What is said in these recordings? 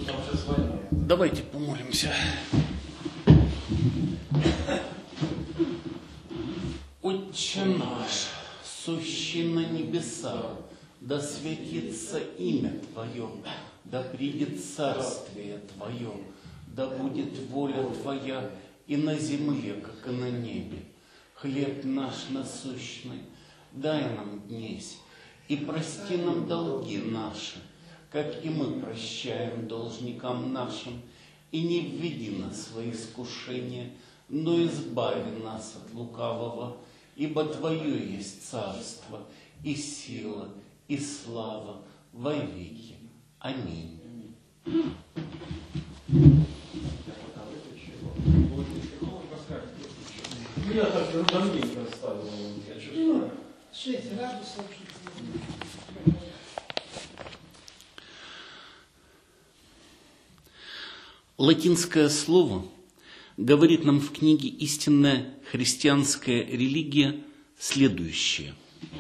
Давайте помолимся. Отче наш, сущий на небесах, да святится имя Твое, да придет царствие Твое, да будет воля Твоя и на земле, как и на небе. Хлеб наш насущный дай нам днесь, и прости нам долги наши, как и мы прощаем должникам нашим, и не введи нас во искушение, но избави нас от лукавого, ибо Твое есть царство, и сила, и слава во веки. Аминь. Я так давненько оставил. 6 градусов. Латинское слово говорит нам в книге «Истинная христианская религия» следующее.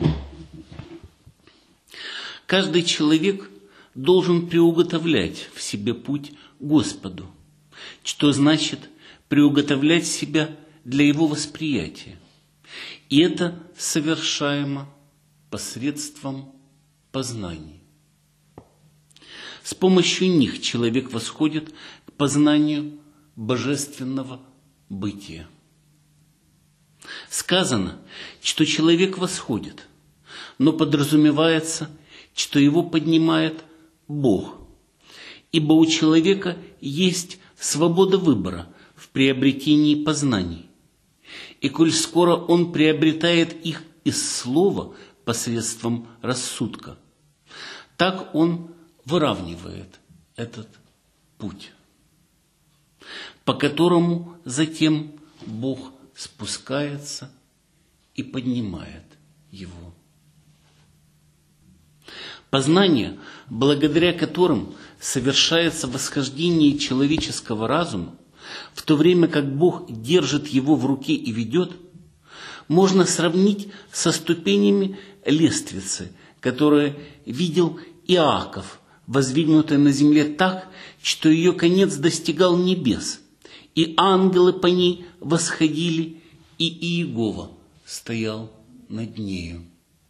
Каждый человек должен приуготовлять в себе путь Господу, что значит приуготовлять себя для Его восприятия. И это совершаемо посредством познаний. С помощью них человек восходит к познанию божественного бытия. Сказано, что человек восходит, но подразумевается, что его поднимает Бог, ибо у человека есть свобода выбора в приобретении познаний. И коль скоро он приобретает их из слова посредством рассудка, так он выравнивает этот путь, по которому затем Бог спускается и поднимает его. Познания, благодаря которым совершается восхождение человеческого разума, в то время как Бог держит его в руке и ведет, можно сравнить со ступенями лестницы, которые видел Иаков, воздвигнутой на земле так, что ее конец достигал небес, и ангелы по ней восходили, и Иегова стоял над нею.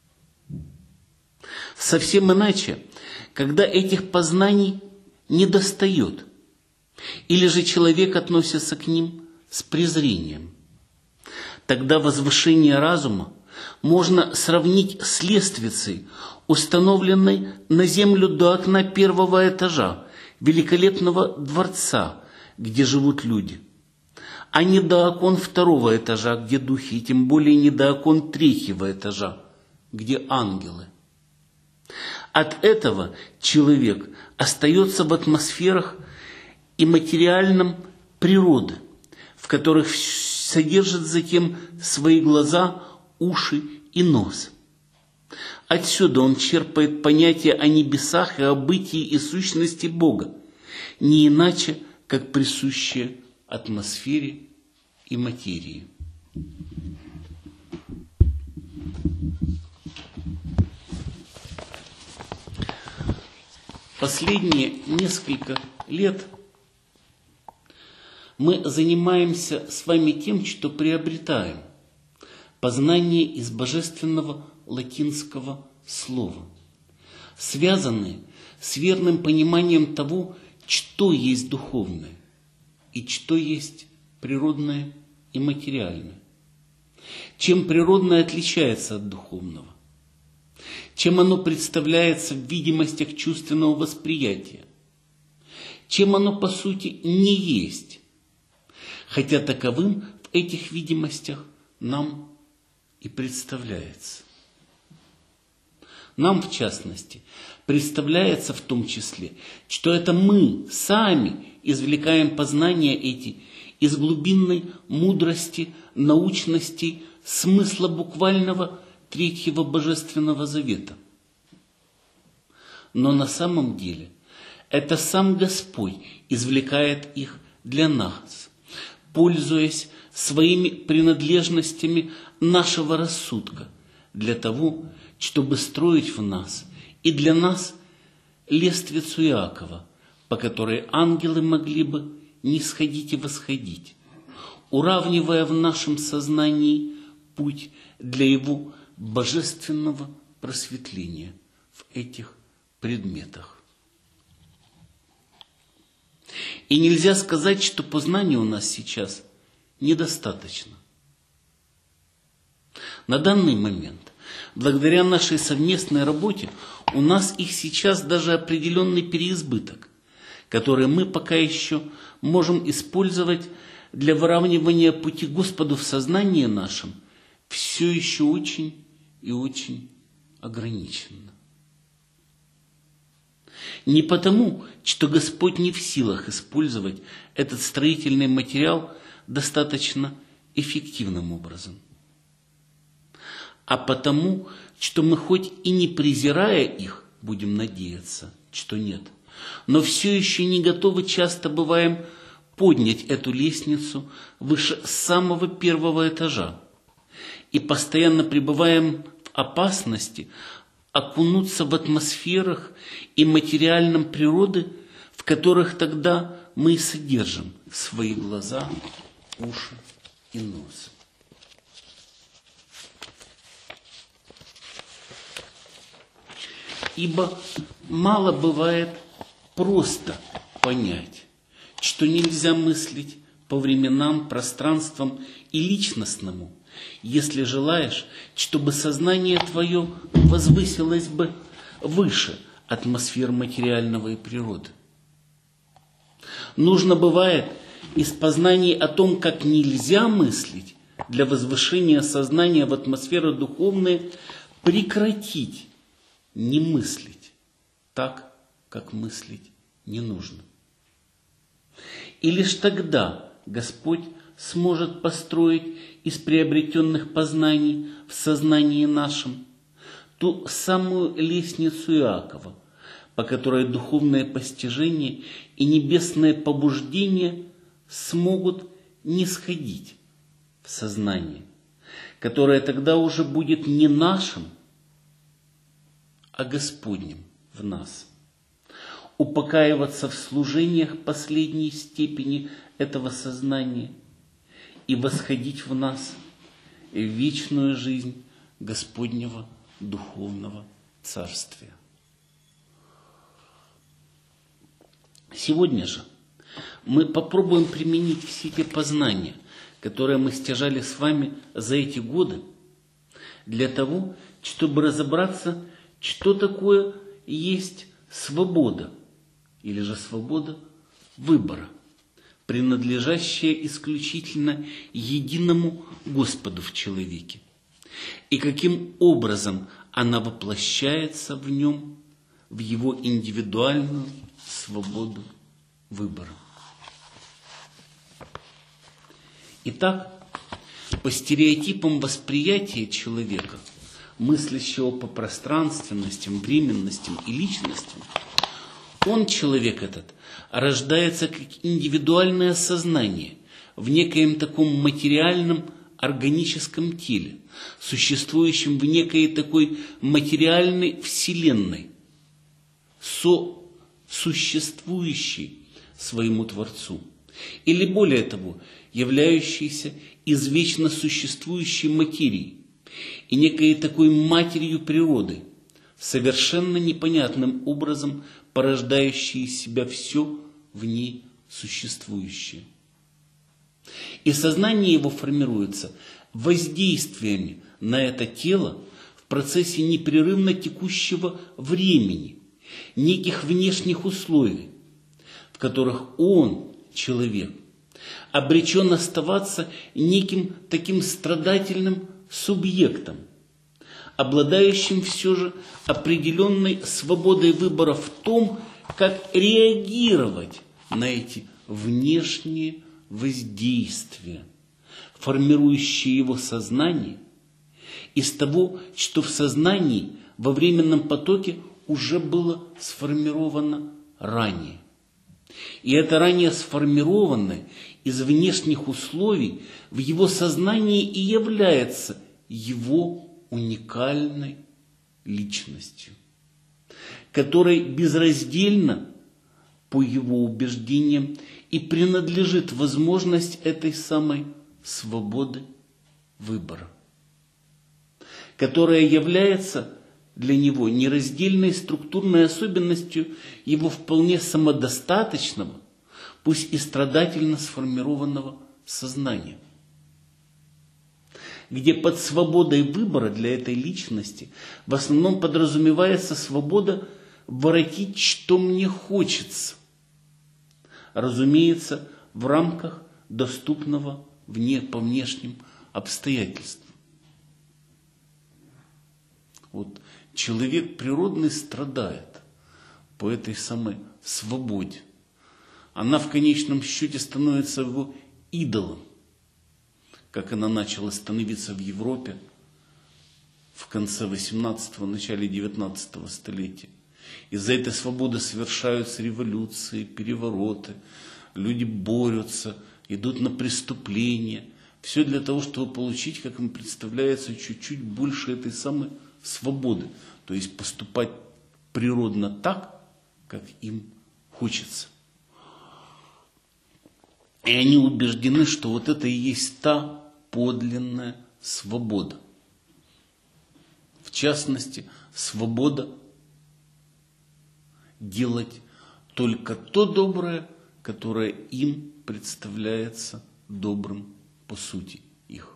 Совсем иначе, когда этих познаний недостает, или же человек относится к ним с презрением, тогда возвышение разума можно сравнить с лестницей, установленной на землю до окна первого этажа великолепного дворца, где живут люди, а не до окон второго этажа, где духи, и тем более не до окон третьего этажа, где ангелы. От этого человек остается в атмосферах и материальном природы, в которых содержит затем свои глаза, уши и нос. Отсюда он черпает понятие о небесах и о бытии и сущности Бога, не иначе, как присущее атмосфере и материи. Последние несколько лет мы занимаемся с вами тем, что приобретаем познание из божественного латинского слова, связанные с верным пониманием того, что есть духовное и что есть природное и материальное. Чем природное отличается от духовного? Чем оно представляется в видимостях чувственного восприятия? Чем оно, по сути, не есть? Хотя таковым в этих видимостях нам и представляется. Нам, в частности, представляется в том числе, что это мы сами извлекаем познания эти из глубинной мудрости, научности, смысла буквального Третьего Божественного Завета. Но на самом деле это сам Господь извлекает их для нас, пользуясь своими принадлежностями нашего рассудка, для того, чтобы строить в нас и для нас лествицу Иакова, по которой ангелы могли бы нисходить и восходить, уравнивая в нашем сознании путь для его божественного просветления в этих предметах. И нельзя сказать, что познаний у нас сейчас недостаточно. На данный момент, благодаря нашей совместной работе, у нас их сейчас даже определенный переизбыток, который мы пока еще можем использовать для выравнивания пути Господу в сознании нашем, все еще очень и очень ограниченно. Не потому, что Господь не в силах использовать этот строительный материал достаточно эффективным образом, а потому, что мы хоть и не презирая их, будем надеяться, что нет, но все еще не готовы часто бываем поднять эту лестницу выше самого первого этажа и постоянно пребываем в опасности окунуться в атмосферах и материальном природы, в которых тогда мы и содержим свои глаза, уши и нос. Ибо мало бывает просто понять, что нельзя мыслить по временам, пространствам и личностному, если желаешь, чтобы сознание твое возвысилось бы выше атмосфер материального и природы. Нужно бывает из познаний о том, как нельзя мыслить, для возвышения сознания в атмосферы духовные, прекратить не мыслить так, как мыслить не нужно. И лишь тогда Господь сможет построить из приобретенных познаний в сознании нашем ту самую лестницу Иакова, по которой духовное постижение и небесное побуждение смогут нисходить в сознание, которое тогда уже будет не нашим, а Господним в нас. Упокаиваться в служениях последней степени этого сознания и восходить в нас в вечную жизнь Господнего духовного царствия. Сегодня же мы попробуем применить все те познания, которые мы стяжали с вами за эти годы, для того, чтобы разобраться, что такое есть свобода, или же свобода выбора, принадлежащая исключительно единому Господу в человеке, и каким образом она воплощается в нем, в его индивидуальную свободу выбора. Итак, по стереотипам восприятия человека, мыслящего по пространственностям, временностям и личностям, он, человек этот, рождается как индивидуальное сознание в некоем таком материальном органическом теле, существующем в некой такой материальной вселенной, сосуществующей своему Творцу, или более того, являющейся из вечно существующей материи и некой такой матерью природы, совершенно непонятным образом порождающей из себя все в ней существующее. И сознание его формируется воздействиями на это тело в процессе непрерывно текущего времени, неких внешних условий, в которых он, человек, обречен оставаться неким таким страдательным субъектом, обладающим все же определенной свободой выбора в том, как реагировать на эти внешние воздействия, формирующие его сознание из того, что в сознании во временном потоке уже было сформировано ранее. И это ранее сформированное из внешних условий в его сознании и является его уникальной личностью, которой безраздельно по его убеждениям и принадлежит возможность этой самой свободы выбора, которая является для него нераздельной структурной особенностью его вполне самодостаточного, пусть и страдательно сформированного сознания, где под свободой выбора для этой личности в основном подразумевается свобода воротить, что мне хочется, разумеется, в рамках доступного по внешним обстоятельствам. Вот человек природный страдает по этой самой свободе. Она в конечном счете становится его идолом, как она начала становиться в Европе в конце 18-го, начале 19-го столетия. Из-за этой свободы совершаются революции, перевороты, люди борются, идут на преступления. Все для того, чтобы получить, как им представляется, чуть-чуть больше этой самой свободы. То есть поступать природно так, как им хочется. И они убеждены, что вот это и есть та подлинная свобода. В частности, свобода делать только то доброе, которое им представляется добрым по сути их.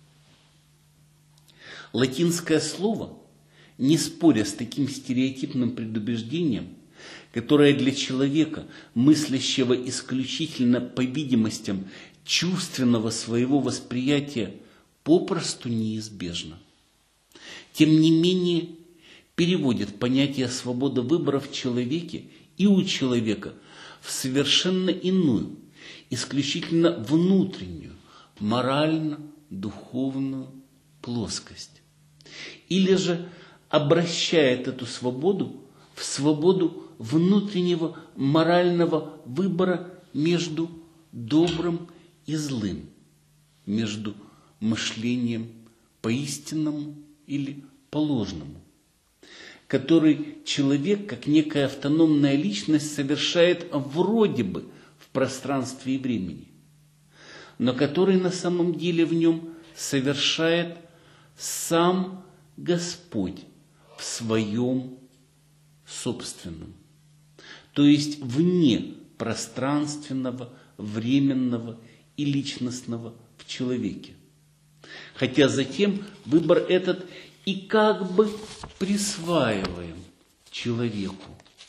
Латинское слово, не споря с таким стереотипным предубеждением, которое для человека, мыслящего исключительно по видимостям чувственного своего восприятия, попросту неизбежно, тем не менее переводит понятие свободы выбора в человеке и у человека в совершенно иную, исключительно внутреннюю, морально-духовную плоскость. Или же обращает эту свободу в свободу внутреннего морального выбора между добрым и злым, между мышлением по истинному или по ложному, который человек, как некая автономная личность, совершает вроде бы в пространстве и времени, но который на самом деле в нем совершает сам Господь в своем собственном, то есть вне пространственного, временного и личностного в человеке. Хотя затем выбор этот и как бы присваиваем человеку.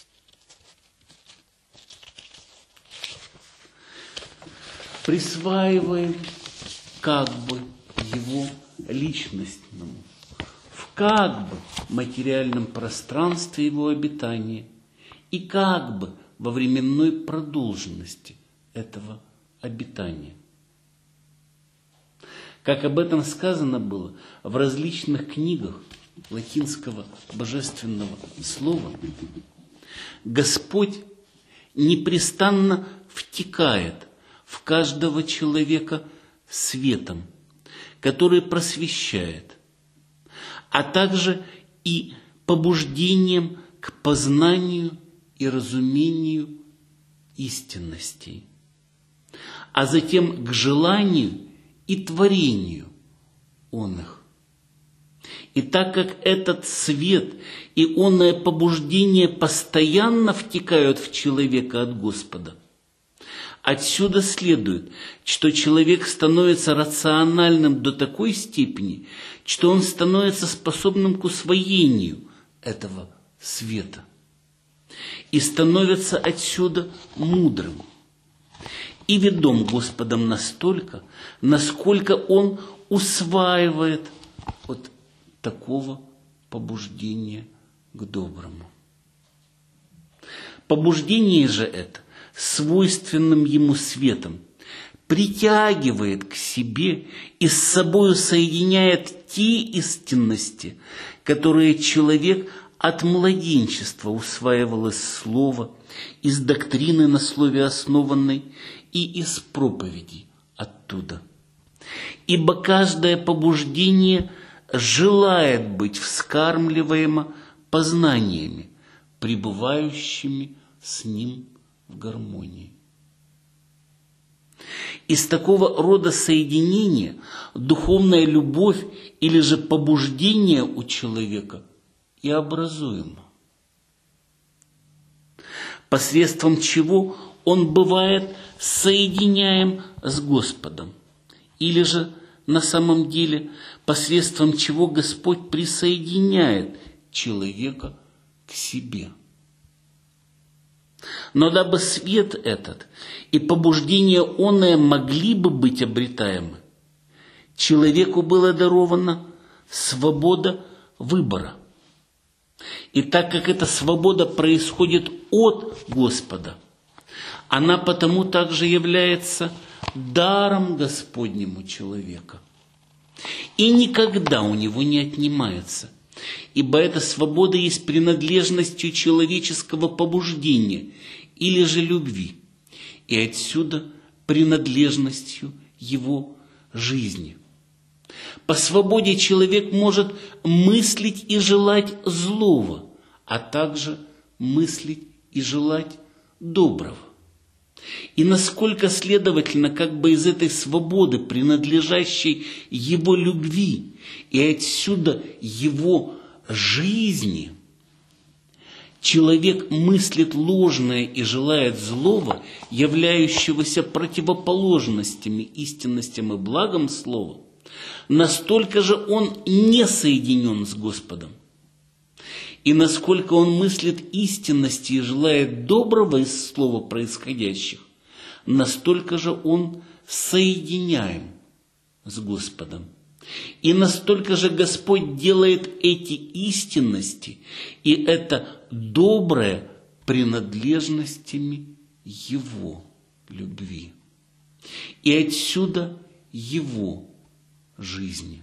Присваиваем как бы его личностному, в как бы материальном пространстве его обитания и как бы во временной продолженности этого обитания. Как об этом сказано было в различных книгах латинского божественного слова, Господь непрестанно втекает в каждого человека светом, который просвещает, а также и побуждением к познанию и разумению истинностей, а затем к желанию и творению оных. И так как этот свет и оное побуждение постоянно втекают в человека от Господа, отсюда следует, что человек становится рациональным до такой степени, что он становится способным к усвоению этого света и становится отсюда мудрым и ведом Господом настолько, насколько он усваивает от такого побуждения к доброму. Побуждение же это свойственным ему светом притягивает к себе и с собою соединяет те истинности, которые человек от младенчества усваивал из слова, из доктрины на слове основанной и из проповеди оттуда. Ибо каждое побуждение желает быть вскармливаемо познаниями, пребывающими с ним в гармонии. Из такого рода соединения духовная любовь или же побуждение у человека и образуемо, посредством чего он бывает соединяем с Господом, или же на самом деле посредством чего Господь присоединяет человека к себе. Но дабы свет этот и побуждение оное могли бы быть обретаемы, человеку было дарована свобода выбора. И так как эта свобода происходит от Господа, она потому также является даром Господним у человека. И никогда у него не отнимается, ибо эта свобода есть принадлежностью человеческого побуждения или же любви, и отсюда принадлежностью его жизни. По свободе человек может мыслить и желать злого, а также мыслить и желать доброго. И насколько, следовательно, как бы из этой свободы, принадлежащей его любви и отсюда его жизни, человек мыслит ложное и желает злого, являющегося противоположностями, истинностям и благом слова, настолько же он не соединен с Господом. И насколько он мыслит истинности и желает доброго из слова происходящих, настолько же он соединяем с Господом. И настолько же Господь делает эти истинности и это доброе принадлежностями Его любви. И отсюда Его жизни.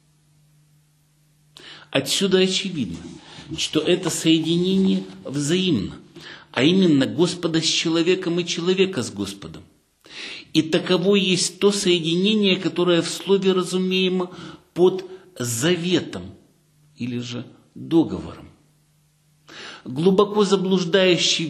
Отсюда очевидно, что это соединение взаимно, а именно Господа с человеком и человека с Господом. И таково есть то соединение, которое в слове разумеемо под заветом или же договором. Глубоко заблуждается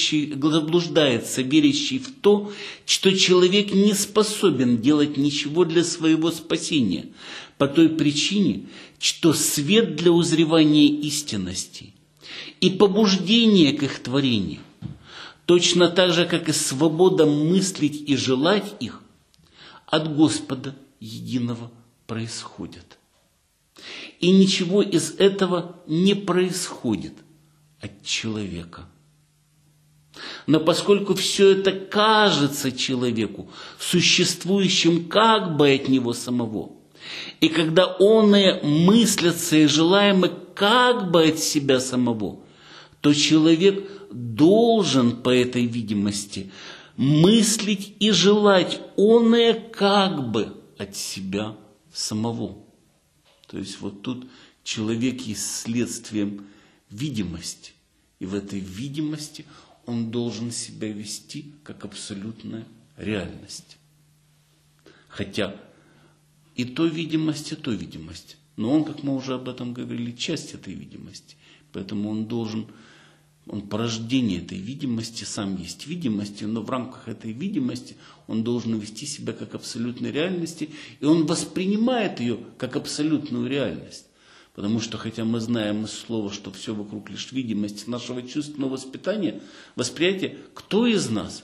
верящий в то, что человек не способен делать ничего для своего спасения, по той причине, что свет для узревания истинностей и побуждение к их творению, точно так же, как и свобода мыслить и желать их, от Господа единого происходят. И ничего из этого не происходит от человека. Но поскольку все это кажется человеку существующим как бы от него самого, и когда оные мыслятся и желаемы как бы от себя самого, то человек должен по этой видимости мыслить и желать оное как бы от себя самого. То есть вот тут человек есть следствием видимости. И в этой видимости он должен себя вести как абсолютная реальность. Хотя и то видимость, и то видимость. Но он, как мы уже об этом говорили, часть этой видимости. Поэтому он порождение этой видимости, сам есть видимости, но в рамках этой видимости он должен вести себя как абсолютной реальности, и он воспринимает ее как абсолютную реальность. Потому что, хотя мы знаем из слова, что все вокруг лишь видимость нашего чувственного восприятия, кто из нас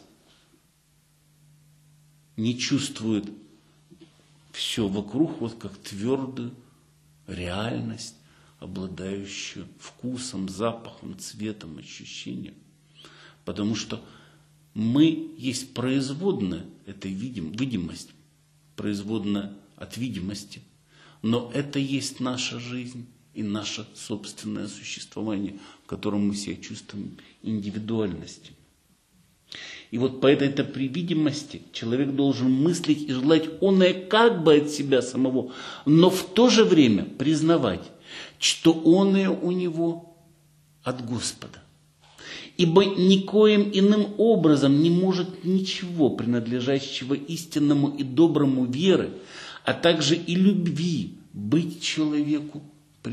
не чувствует все вокруг вот как твердую реальность, обладающую вкусом, запахом, цветом, ощущением. Потому что мы есть производная этой видимости, производная от видимости. Но это есть наша жизнь и наше собственное существование, в котором мы себя чувствуем индивидуальностью. И вот по этой видимости человек должен мыслить и желать оное как бы от себя самого, но в то же время признавать, что оное у него от Господа. Ибо никоим иным образом не может ничего, принадлежащего истинному и доброму веры, а также и любви, быть человеку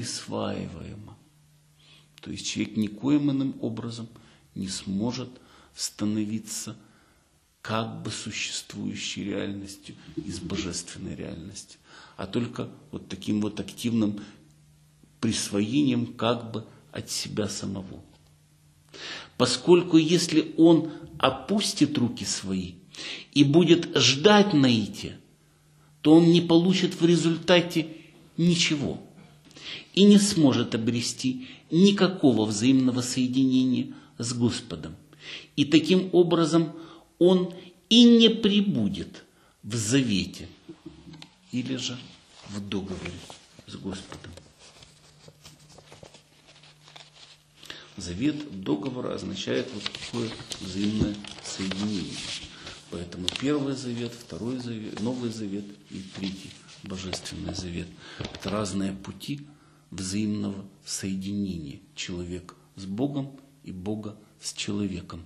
присваиваемо. То есть человек никоим иным образом не сможет становиться как бы существующей реальностью из божественной реальности, а только вот таким вот активным присвоением как бы от себя самого. Поскольку если он опустит руки свои и будет ждать наития, то он не получит в результате ничего и не сможет обрести никакого взаимного соединения с Господом. И таким образом он и не пребудет в завете или же в договоре с Господом. Завет, договор означает вот такое взаимное соединение. Поэтому Первый Завет, Второй Завет, Новый Завет и Третий Божественный Завет – это разные пути взаимного соединения человека с Богом и Бога с человеком.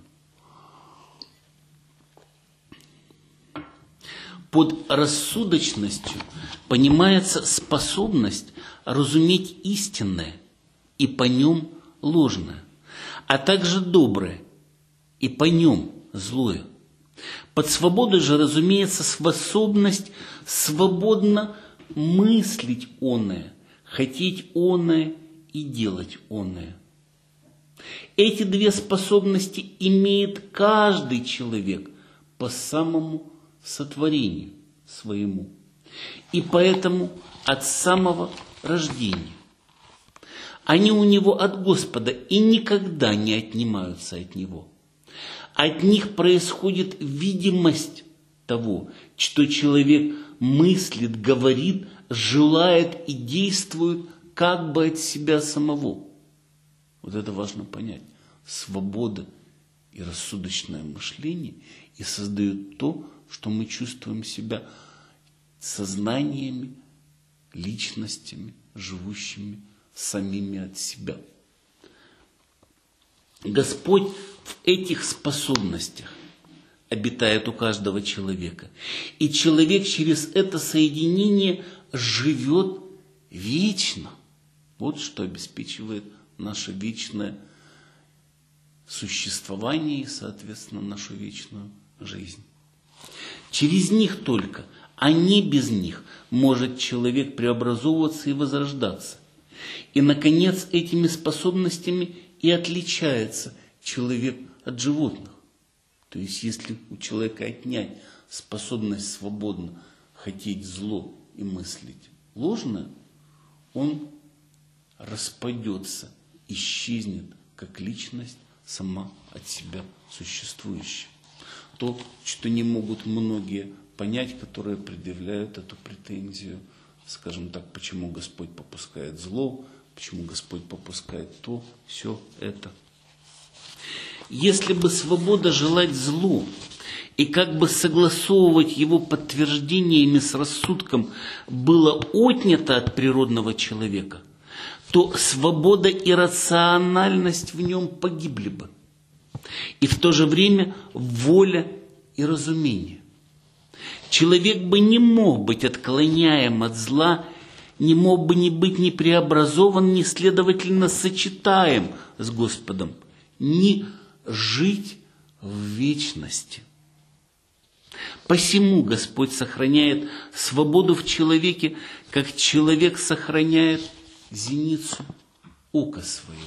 Под рассудочностью понимается способность разуметь истинное и по нем ложное, а также доброе и по нем злое. Под свободой же разумеется способность свободно мыслить оное, хотеть оное и делать оное. Эти две способности имеет каждый человек по самому сотворению своему, и поэтому от самого рождения. Они у него от Господа и никогда не отнимаются от него. От них происходит видимость того, что человек мыслит, говорит, желает и действует как бы от себя самого. Вот это важно понять. Свобода и рассудочное мышление и создают то, что мы чувствуем себя сознаниями, личностями, живущими самими от себя. Господь в этих способностях обитает у каждого человека. И человек через это соединение живет вечно. Вот что обеспечивает наше вечное существование и, соответственно, нашу вечную жизнь. Через них только, а не без них, может человек преобразовываться и возрождаться. И, наконец, этими способностями и отличается человек от животных. То есть, если у человека отнять способность свободно хотеть зло и мыслить ложное, он распадется, исчезнет, как личность сама от себя существующая. То, что не могут многие понять, которые предъявляют эту претензию, скажем так, почему Господь попускает зло, почему Господь попускает то, все это. Если бы свобода желать зло и как бы согласовывать его подтверждениями с рассудком было отнято от природного человека, то свобода и рациональность в нем погибли бы. И в то же время воля и разумение. Человек бы не мог быть отклоняем от зла, не мог бы не быть ни преобразован, ни, следовательно, сочетаем с Господом, ни жить в вечности. Посему Господь сохраняет свободу в человеке, как человек сохраняет зеницу ока своего.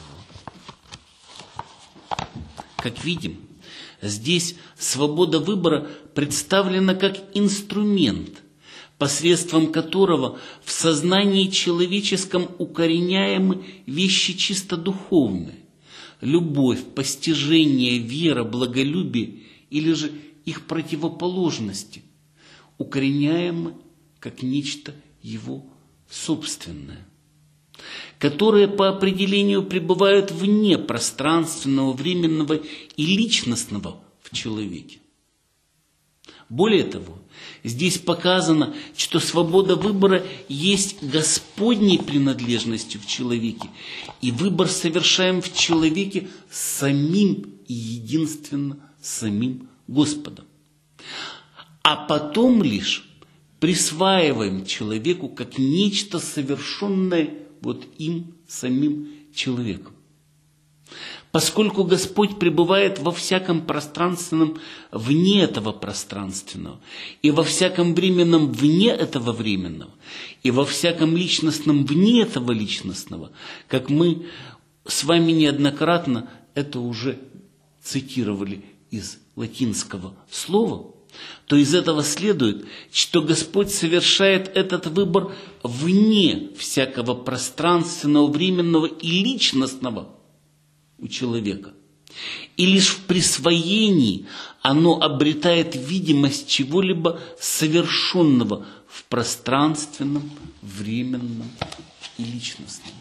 Как видим, здесь свобода выбора представлена как инструмент, посредством которого в сознании человеческом укореняемы вещи чисто духовные. Любовь, постижение, вера, благолюбие или же их противоположности укореняемы как нечто его собственное, которые по определению пребывают вне пространственного, временного и личностного в человеке. Более того, здесь показано, что свобода выбора есть Господней принадлежностью в человеке, и выбор совершаем в человеке самим и единственно самим Господом. А потом лишь присваиваем человеку как нечто совершенное вот им самим человеком. Поскольку Господь пребывает во всяком пространственном вне этого пространственного, и во всяком временном вне этого временного, и во всяком личностном вне этого личностного, как мы с вами неоднократно это уже цитировали из латинского слова, то из этого следует, что Господь совершает этот выбор вне всякого пространственного, временного и личностного у человека. И лишь в присвоении оно обретает видимость чего-либо совершенного в пространственном, временном и личностном.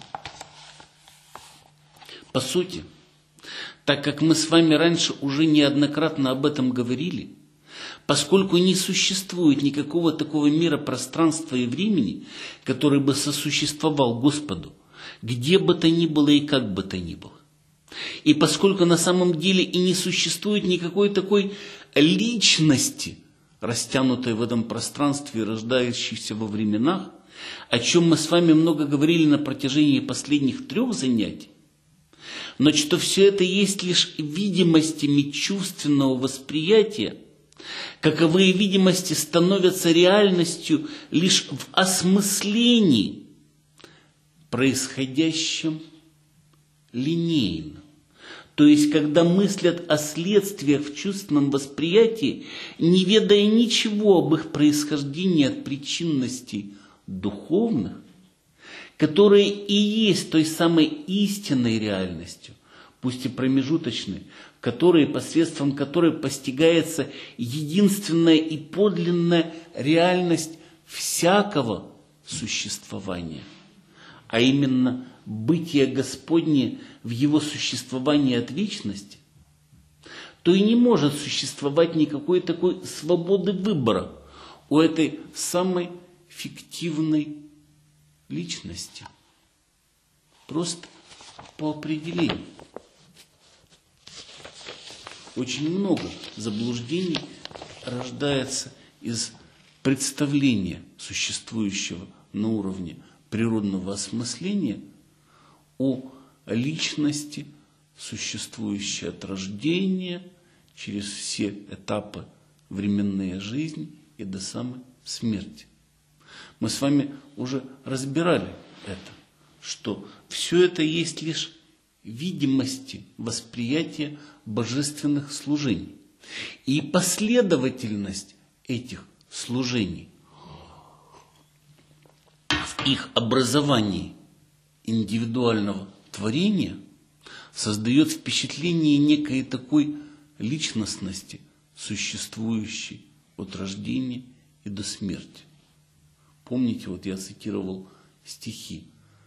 По сути, так как мы с вами раньше уже неоднократно об этом говорили, поскольку не существует никакого такого мира пространства и времени, который бы сосуществовал Господу, где бы то ни было и как бы то ни было, и поскольку на самом деле и не существует никакой такой личности, растянутой в этом пространстве и рождающейся во временах, о чем мы с вами много говорили на протяжении последних 3 занятий, но что все это есть лишь видимостями чувственного восприятия, каковые видимости становятся реальностью лишь в осмыслении, происходящем линейно. То есть, когда мыслят о следствиях в чувственном восприятии, не ведая ничего об их происхождении от причинностей духовных, которые и есть той самой истинной реальностью, пусть и промежуточной, посредством которой постигается единственная и подлинная реальность всякого существования, а именно бытие Господне в его существовании от вечности, то и не может существовать никакой такой свободы выбора у этой самой фиктивной личности. Просто по определению. Очень много заблуждений рождается из представления, существующего на уровне природного осмысления, о личности, существующей от рождения, через все этапы временной жизни и до самой смерти. Мы с вами уже разбирали это, что все это есть лишь видимости восприятия божественных служений. И последовательность этих служений в их образовании индивидуального творения создает впечатление некой такой личностности, существующей от рождения и до смерти. Помните, вот я цитировал стихи.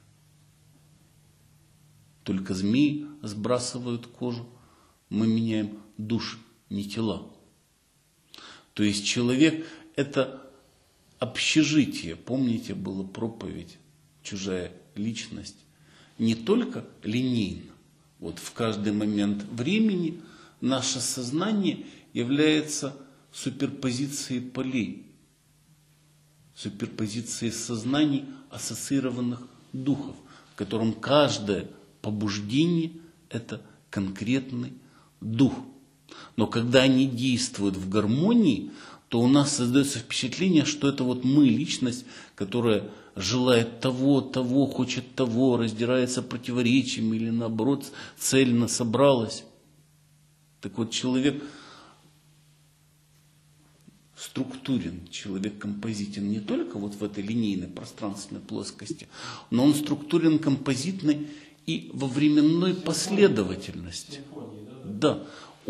Только змеи сбрасывают кожу, мы меняем души, не тела. То есть человек – это общежитие. Помните, была проповедь «Чужая личность». Не только линейно. Вот в каждый момент времени наше сознание является суперпозицией полей, суперпозицией сознаний ассоциированных духов, в котором каждое побуждение – это конкретный дух. Но когда они действуют в гармонии, то у нас создается впечатление, что это вот мы, личность, которая желает того, хочет того, раздирается противоречиями или наоборот цельно собралась. Так вот, человек структурен, человек композитен не только вот в этой линейной пространственной плоскости, но он структурен композитной и во временной последовательности. Да,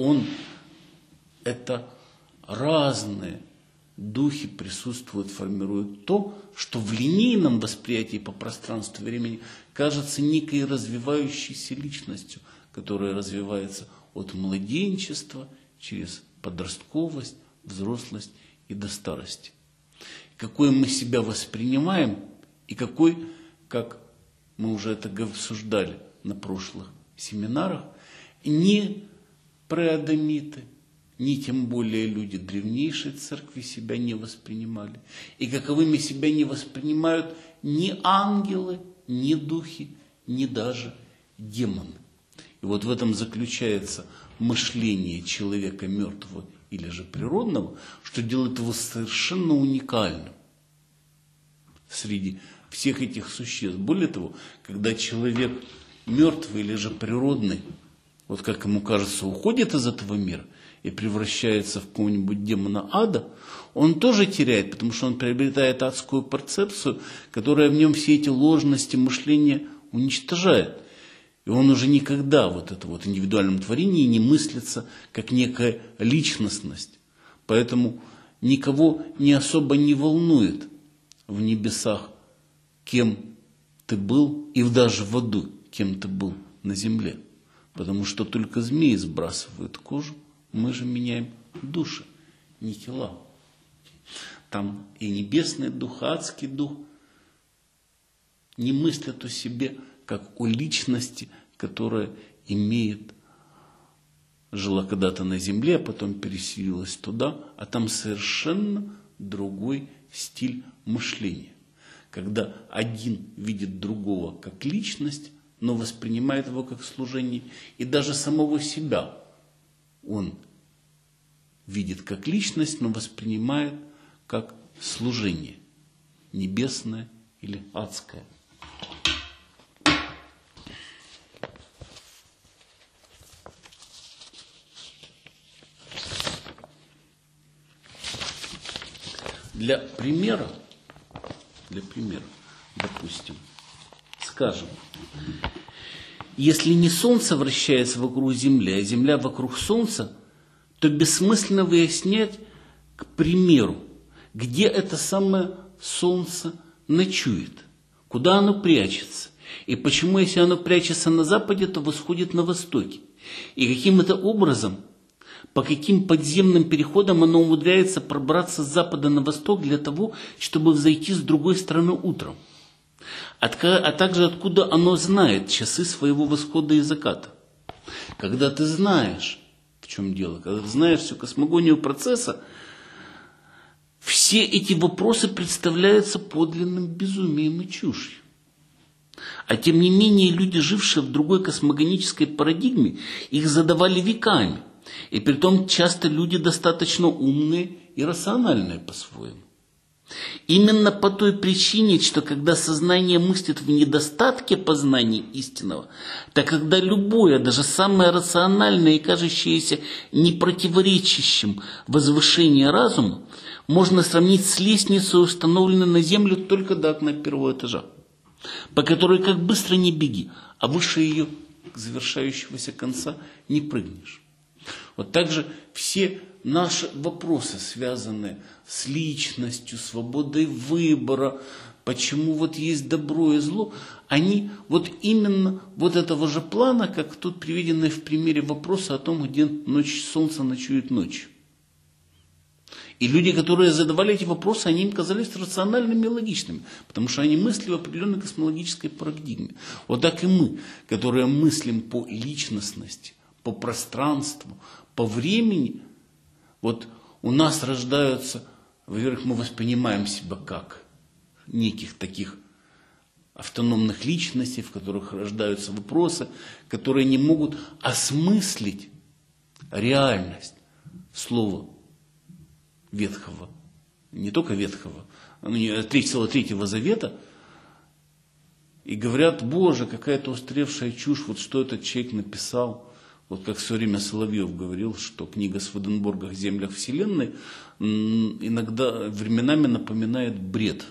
это разные духи присутствуют, формируют то, что в линейном восприятии по пространству и времени кажется некой развивающейся личностью, которая развивается от младенчества через подростковость, взрослость и до старости. Какой мы себя воспринимаем и какой, как мы уже это обсуждали на прошлых семинарах, ни преадамиты, ни тем более люди древнейшей церкви себя не воспринимали. И каковыми себя не воспринимают ни ангелы, ни духи, ни даже демоны. И вот в этом заключается мышление человека мертвого или же природного, что делает его совершенно уникальным среди всех этих существ. Более того, когда человек мертвый или же природный, вот как ему кажется, уходит из этого мира и превращается в какого-нибудь демона ада, он тоже теряет, потому что он приобретает адскую перцепцию, которая в нем все эти ложности мышления уничтожает. И он уже никогда вот это вот индивидуальном творении не мыслится как некая личностность. Поэтому никого не особо не волнует в небесах, кем ты был, и даже в аду, кем ты был на земле. Потому что только змеи сбрасывают кожу, мы же меняем души, не тела. Там и небесный дух, адский дух не мыслят о себе как о личности, которая жила когда-то на земле, а потом переселилась туда, а там совершенно другой стиль мышления. Когда один видит другого как личность, но воспринимает его как служение, и даже самого себя он видит как личность, но воспринимает как служение, небесное или адское. Для примера, допустим, скажем, если не Солнце вращается вокруг Земли, а Земля вокруг Солнца, то бессмысленно выяснять, к примеру, где это самое Солнце ночует, куда оно прячется, и почему, если оно прячется на западе, то восходит на востоке, и каким это образом, по каким подземным переходам оно умудряется пробраться с запада на восток для того, чтобы взойти с другой стороны утром. А также откуда оно знает часы своего восхода и заката. Когда ты знаешь, в чем дело, когда ты знаешь всю космогонию процесса, все эти вопросы представляются подлинным безумием и чушью. А тем не менее, люди, жившие в другой космогонической парадигме, их задавали веками. И притом часто люди достаточно умные и рациональные по-своему. Именно по той причине, что когда сознание мыслит в недостатке познания истинного, так когда любое, даже самое рациональное и кажущееся непротиворечащим возвышение разума, можно сравнить с лестницей, установленной на землю только до окна первого этажа, по которой как быстро не беги, а выше ее, к завершающегося конца, не прыгнешь. Вот так же все наши вопросы, связанные с личностью, свободой выбора, почему вот есть добро и зло, они вот именно вот этого же плана, как тут приведенные в примере вопросы о том, где солнце ночует ночью. И люди, которые задавали эти вопросы, они им казались рациональными и логичными, потому что они мыслили в определенной космологической парадигме. Вот так и мы, которые мыслим по личностности, по пространству, по времени, вот у нас рождаются, во-первых, мы воспринимаем себя как неких таких автономных личностей, в которых рождаются вопросы, которые не могут осмыслить реальность слова Ветхого, не только Ветхого, целого Третьего Завета, и говорят: Боже, какая-то устаревшая чушь, вот что этот человек написал. Вот как все время Соловьев говорил, что книга Сведенборга о землях Вселенной иногда временами напоминает бред.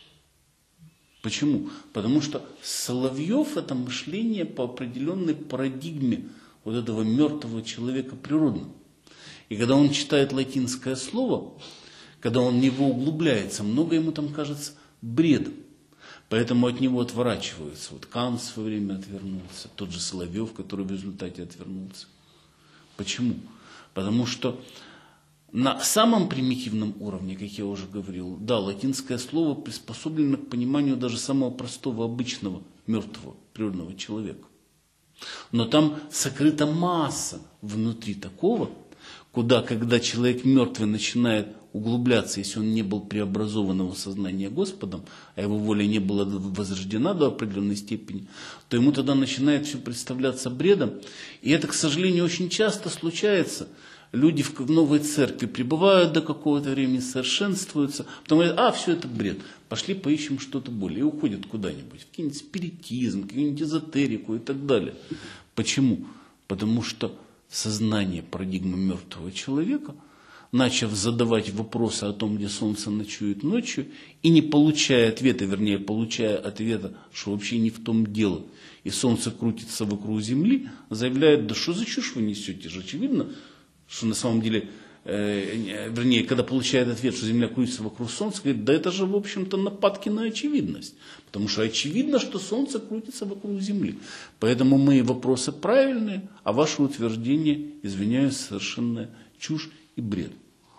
Почему? Потому что Соловьев — это мышление по определенной парадигме вот этого мертвого человека природного. И когда он читает латинское слово, когда он в него углубляется, много ему там кажется бредом. Поэтому от него отворачиваются. Вот Кант в свое время отвернулся, тот же Соловьев, который в результате отвернулся. Почему? Потому что на самом примитивном уровне, как я уже говорил, да, латинское слово приспособлено к пониманию даже самого простого, обычного, мертвого, природного человека. Но там сокрыта масса внутри такого, куда, когда человек мертвый начинает углубляться, если он не был преобразован его сознание Господом, а его воля не была возрождена до определенной степени, то ему тогда начинает все представляться бредом. И это, к сожалению, очень часто случается. Люди в новой церкви пребывают до какого-то времени, совершенствуются, потом говорят, все это бред, пошли поищем что-то более, и уходят куда-нибудь, в какой-нибудь спиритизм, какую-нибудь эзотерику и так далее. Почему? Потому что сознание парадигмы мертвого человека, начав задавать вопросы о том, где солнце ночует ночью, и не получая ответа, вернее, получая ответа, что вообще не в том дело, и солнце крутится вокруг Земли, заявляет, да что за чушь вы несете, же очевидно, что на самом деле, вернее, когда получает ответ, что Земля крутится вокруг Солнца, говорит, да это же, в общем-то, нападки на очевидность. Потому что очевидно, что Солнце крутится вокруг Земли. Поэтому мои вопросы правильные, а ваши утверждения, извиняюсь, совершенно чушь и бред.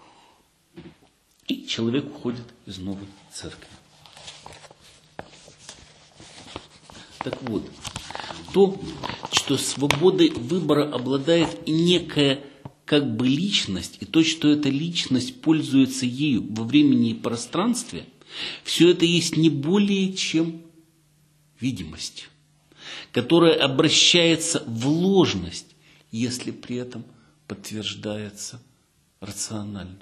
И человек уходит из новой церкви. Так вот, то, что свободой выбора обладает некая как бы личность, и то, что эта личность пользуется ею во времени и пространстве, все это есть не более чем видимость, которая обращается в ложность, если при этом подтверждается рационально.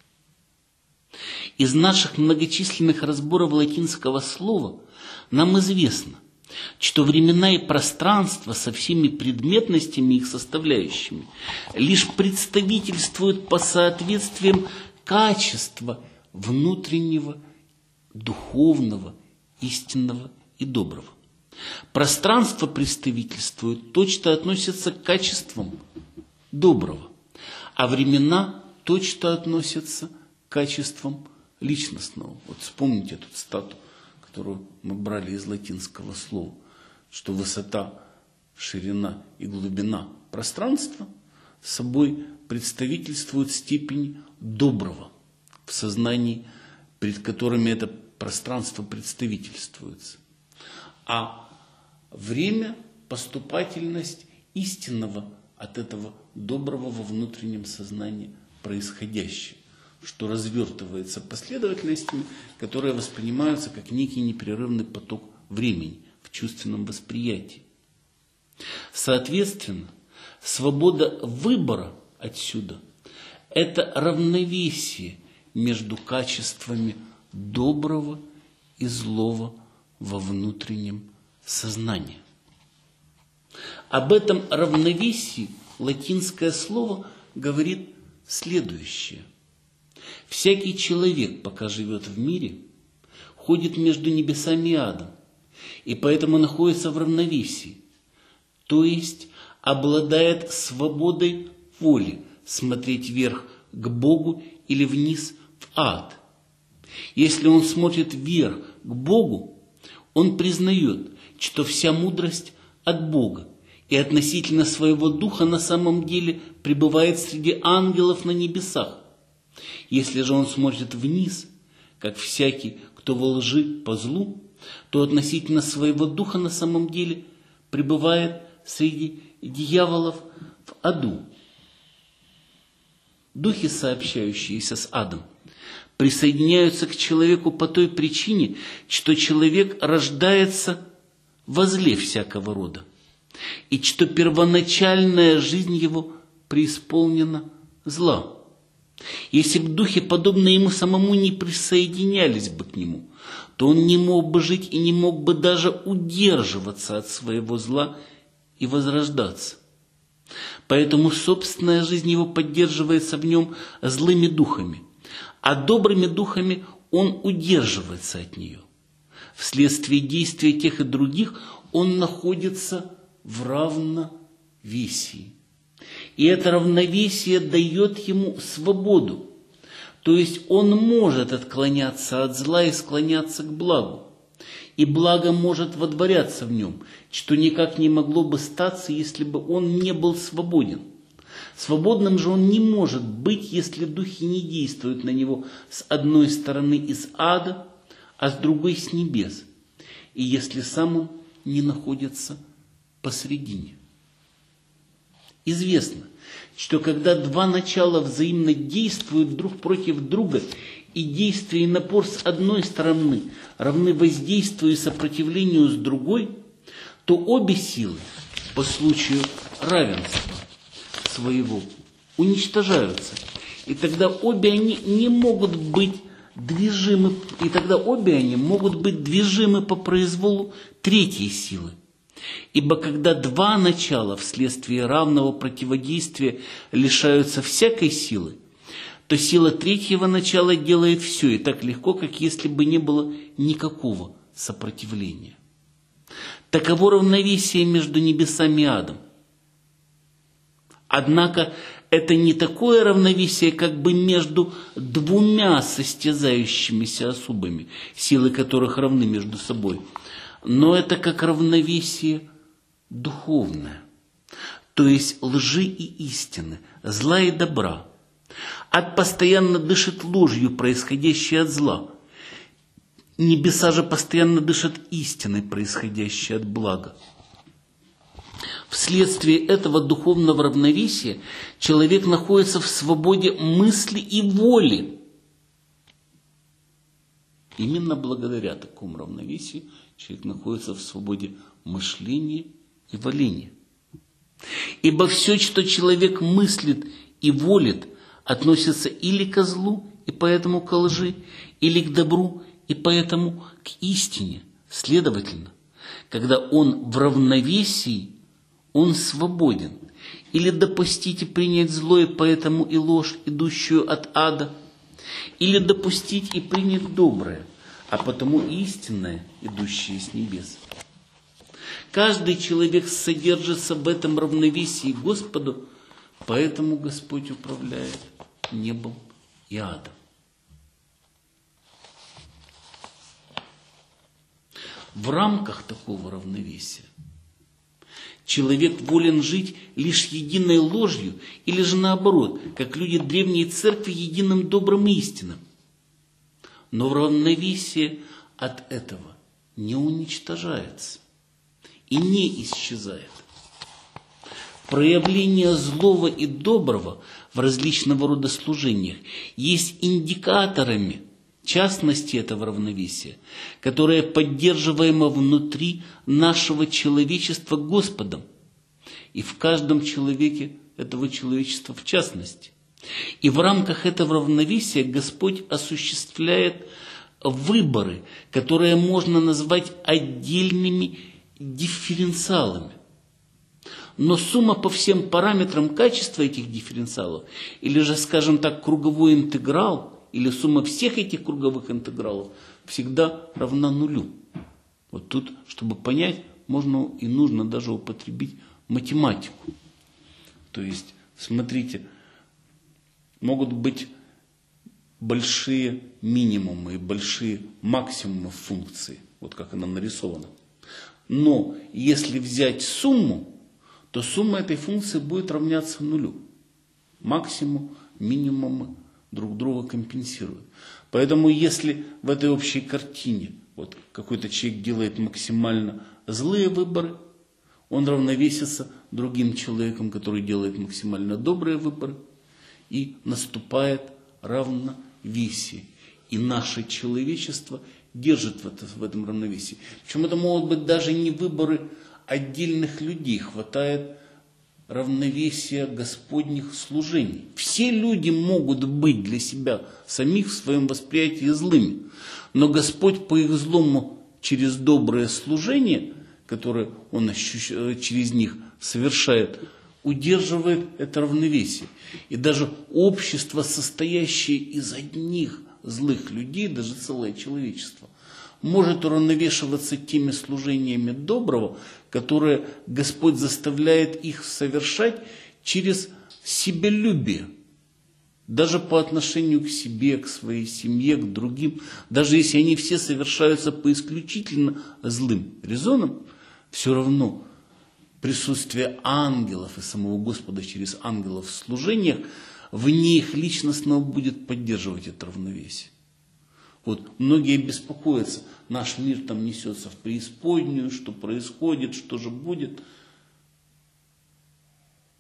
Из наших многочисленных разборов латинского слова нам известно, что времена и пространство со всеми предметностями их составляющими лишь представительствуют по соответствиям качества внутреннего, духовного, истинного и доброго. Пространство представительствует то, что относится к качествам доброго, а времена то, что относятся к качествам личностного. Вот вспомните эту цитату, которую мы брали из латинского слова, что высота, ширина и глубина пространства собой представительствуют степень доброго в сознании, перед которыми это пространство представительствуется. А время – поступательность истинного от этого доброго во внутреннем сознании происходящего, что развертывается последовательностями, которые воспринимаются как некий непрерывный поток времени в чувственном восприятии. Соответственно, свобода выбора отсюда – это равновесие между качествами доброго и злого во внутреннем сознании. Об этом равновесии латинское слово говорит следующее. Всякий человек, пока живет в мире, ходит между небесами и адом, и поэтому находится в равновесии, то есть обладает свободой воли смотреть вверх к Богу или вниз в ад. Если он смотрит вверх к Богу, он признает, что вся мудрость от Бога, и относительно своего духа на самом деле пребывает среди ангелов на небесах. Если же он смотрит вниз, как всякий, кто во лжи по злу, то относительно своего духа на самом деле пребывает среди дьяволов в аду. Духи, сообщающиеся с адом, присоединяются к человеку по той причине, что человек рождается во зле всякого рода, и что первоначальная жизнь его преисполнена зла. Если бы духи, подобные ему самому, не присоединялись бы к нему, то он не мог бы жить и не мог бы даже удерживаться от своего зла и возрождаться. Поэтому собственная жизнь его поддерживается в нем злыми духами, а добрыми духами он удерживается от нее. Вследствие действия тех и других он находится в равновесии. И это равновесие дает ему свободу. То есть он может отклоняться от зла и склоняться к благу. И благо может водворяться в нем, что никак не могло бы статься, если бы он не был свободен. Свободным же он не может быть, если духи не действуют на него с одной стороны из ада, а с другой с небес, и если сам он не находится посредине. Известно, что когда два начала взаимно действуют друг против друга, и действие и напор с одной стороны равны воздействию и сопротивлению с другой, то обе силы по случаю равенства своего уничтожаются. И тогда обе они могут быть движимы по произволу третьей силы. Ибо когда два начала вследствие равного противодействия лишаются всякой силы, то сила третьего начала делает все и так легко, как если бы не было никакого сопротивления. Таково равновесие между небесами и адом. Однако это не такое равновесие, как бы между двумя состязающимися особами, силы которых равны между собой, но это как равновесие духовное, то есть лжи и истины, зла и добра. Ад постоянно дышит ложью, происходящей от зла. Небеса же постоянно дышат истиной, происходящей от блага. Вследствие этого духовного равновесия человек находится в свободе мысли и воли. Именно благодаря такому равновесию человек находится в свободе мышления и воления. Ибо все, что человек мыслит и волит, относится или ко злу, и поэтому ко лжи, или к добру, и поэтому к истине. Следовательно, когда он в равновесии, он свободен. Или допустить и принять зло, и поэтому и ложь, идущую от ада, или допустить и принять доброе, а потому истинное, идущее с небес. Каждый человек содержится в этом равновесии Господу, поэтому Господь управляет небом и адом. В рамках такого равновесия человек волен жить лишь единой ложью, или же наоборот, как люди древней церкви, единым добрым истинам. Но в равновесие от этого не уничтожается и не исчезает. Проявление злого и доброго в различного рода служениях есть индикаторами частности этого равновесия, которое поддерживаемо внутри нашего человечества Господом и в каждом человеке этого человечества в частности. И в рамках этого равновесия Господь осуществляет выборы, которые можно назвать отдельными дифференциалами. Но сумма по всем параметрам качества этих дифференциалов, или же, скажем так, круговой интеграл, или сумма всех этих круговых интегралов всегда равна нулю. Вот тут, чтобы понять, можно и нужно даже употребить математику. То есть, смотрите, могут быть большие минимумы и большие максимумы функции, вот как она нарисована. Но если взять сумму, то сумма этой функции будет равняться нулю. Максимум, минимумы друг друга компенсируют. Поэтому если в этой общей картине вот какой-то человек делает максимально злые выборы, он равновесится другим человеком, который делает максимально добрые выборы, и наступает равновесие. И наше человечество держит в этом равновесии. Причем это могут быть даже не выборы отдельных людей, хватает равновесия Господних служений. Все люди могут быть для себя самих в своем восприятии злыми, но Господь по их злому через доброе служение, которое Он через них совершает, удерживает это равновесие. И даже общество, состоящее из одних злых людей, даже целое человечество, может уравновешиваться теми служениями доброго, которые Господь заставляет их совершать через себялюбие. Даже по отношению к себе, к своей семье, к другим. Даже если они все совершаются по исключительно злым резонам, все равно присутствие ангелов и самого Господа через ангелов в служениях вне их личностного будет поддерживать это равновесие. Вот многие беспокоятся, наш мир там несется в преисподнюю, что происходит, что же будет.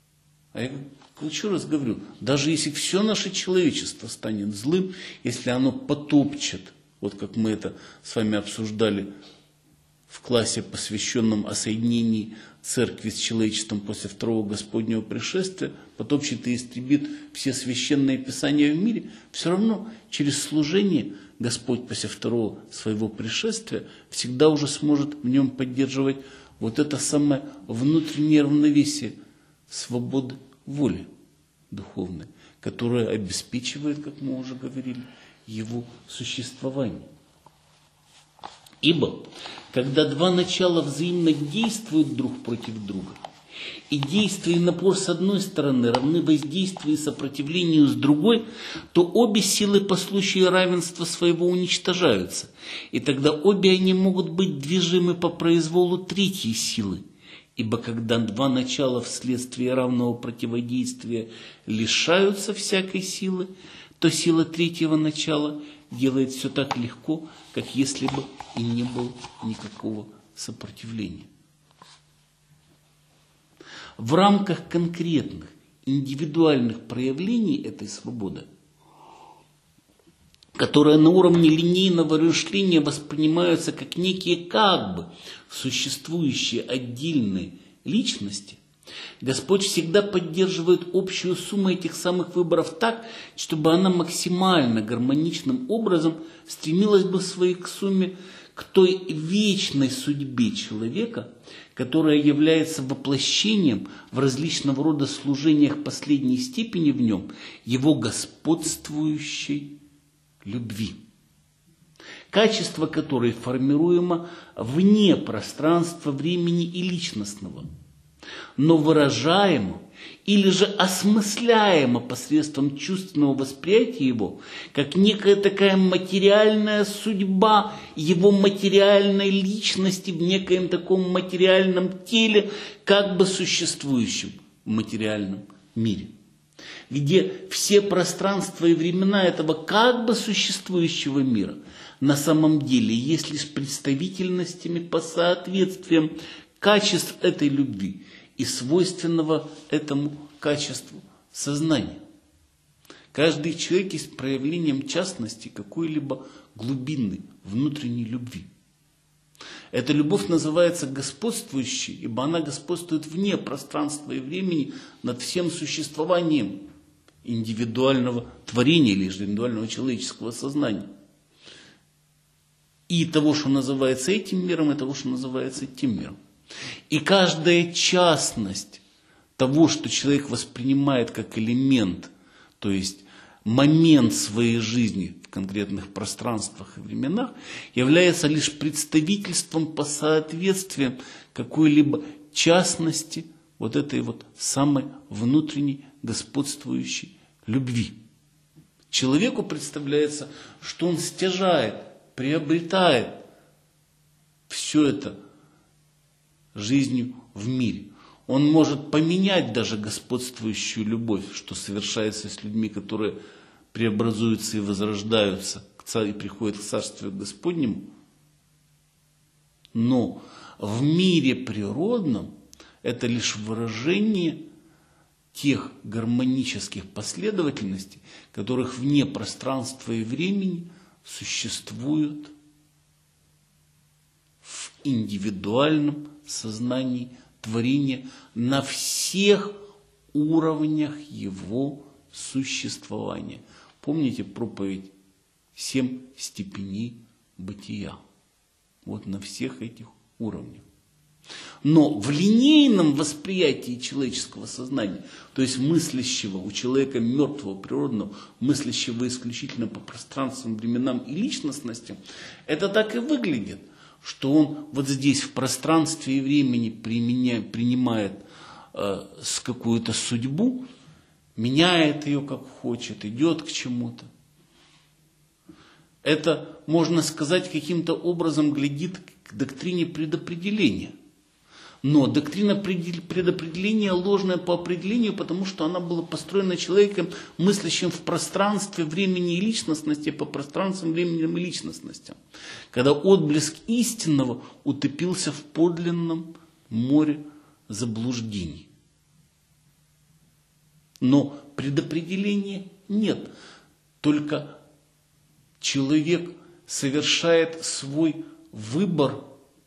А я еще раз говорю, даже если все наше человечество станет злым, если оно потопчет, вот как мы это с вами обсуждали в классе, посвященном о соединении церкви с человечеством после второго Господнего пришествия, потопчет и истребит все священные писания в мире, все равно через служение Господь после второго своего пришествия всегда уже сможет в нем поддерживать вот это самое внутреннее равновесие свободы воли духовной, которая обеспечивает, как мы уже говорили, его существование. Ибо, когда два начала взаимно действуют друг против друга, и действие и напор с одной стороны равны воздействию и сопротивлению с другой, то обе силы по случаю равенства своего уничтожаются, и тогда обе они могут быть движимы по произволу третьей силы. Ибо когда два начала вследствие равного противодействия лишаются всякой силы, то сила третьего начала делает все так легко, как если бы и не было никакого сопротивления. В рамках конкретных, индивидуальных проявлений этой свободы, которые на уровне линейного размышления воспринимаются как некие как бы существующие отдельные личности, Господь всегда поддерживает общую сумму этих самых выборов так, чтобы она максимально гармоничным образом стремилась бы в своей сумме к той вечной судьбе человека, которая является воплощением в различного рода служениях последней степени в нем его господствующей любви, качество которой формируемо вне пространства, времени и личностного, но выражаемо или же осмысляемо посредством чувственного восприятия его, как некая такая материальная судьба его материальной личности в некоем таком материальном теле, как бы существующем в материальном мире, где все пространства и времена этого как бы существующего мира на самом деле есть лишь представительностями по соответствиям качеств этой любви и свойственного этому качеству сознания. Каждый человек есть проявлением частности какой-либо глубинной внутренней любви. Эта любовь называется господствующей, ибо она господствует вне пространства и времени над всем существованием индивидуального творения или индивидуального человеческого сознания. И того, что называется этим миром, и того, что называется тем миром. И каждая частность того, что человек воспринимает как элемент, то есть момент своей жизни в конкретных пространствах и временах, является лишь представительством по соответствиям какой-либо частности вот этой вот самой внутренней господствующей любви. Человеку представляется, что он стяжает, приобретает все это жизнью в мире. Он может поменять даже господствующую любовь, что совершается с людьми, которые преобразуются и возрождаются и приходят к Царствию Господнему. Но в мире природном это лишь выражение тех гармонических последовательностей, которых вне пространства и времени существуют в индивидуальном сознании творения на всех уровнях его существования. Помните проповедь 7 степеней бытия? Вот на всех этих уровнях. Но в линейном восприятии человеческого сознания, то есть мыслящего у человека мертвого, природного, мыслящего исключительно по пространствам, временам и личностностям, это так и выглядит, что он вот здесь в пространстве и времени принимает с какую-то судьбу, меняет ее как хочет, идет к чему-то. Это, можно сказать, каким-то образом глядит к доктрине предопределения. Но доктрина предопределения ложная по определению, потому что она была построена человеком, мыслящим в пространстве, времени и личностности, по пространствам, временем и личностностям. Когда отблеск истинного утопился в подлинном море заблуждений. Но предопределения нет. Только человек совершает свой выбор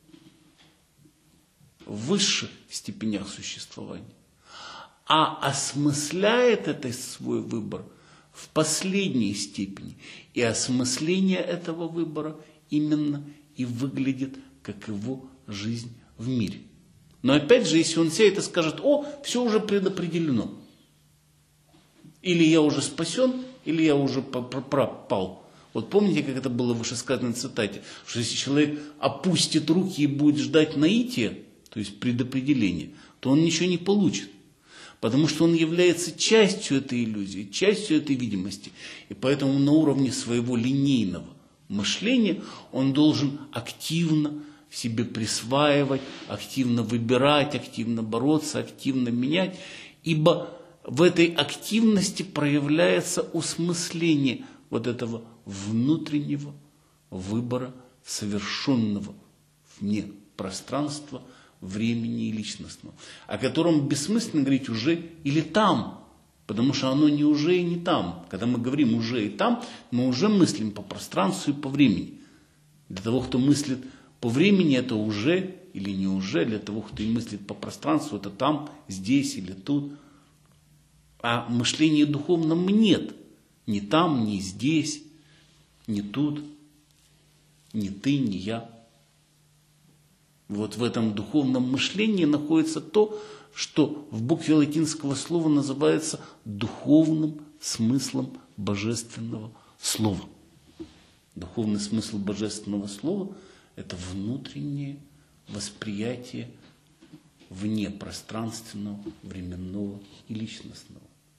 в высших степенях существования, а осмысляет этот свой выбор в последней степени. И осмысление этого выбора именно и выглядит как его жизнь в мире. Но опять же, если он сядет и скажет: о, все уже предопределено. Или я уже спасен, или я уже пропал. Вот помните, как это было в вышесказанной цитате, что если человек опустит руки и будет ждать наития, то есть предопределения, то он ничего не получит. Потому что он является частью этой иллюзии, частью этой видимости. И поэтому на уровне своего линейного мышления он должен активно в себе присваивать, активно выбирать, активно бороться, активно менять. Ибо в этой активности проявляется осмысление вот этого внутреннего выбора, совершенного вне пространства, времени и личностного, о котором бессмысленно говорить уже или там, потому что оно не уже и не там. Когда мы говорим уже и там, мы уже мыслим по пространству и по времени. Для того, кто мыслит по времени, это уже или не уже. Для того, кто и мыслит по пространству, это там, здесь или тут. А мышления духовном нет. Ни там, ни здесь, ни тут, ни ты, ни я. Вот в этом духовном мышлении находится то, что в букве латинского слова называется духовным смыслом божественного слова. Духовный смысл божественного слова – это внутреннее восприятие вне пространственного, временного и личностного.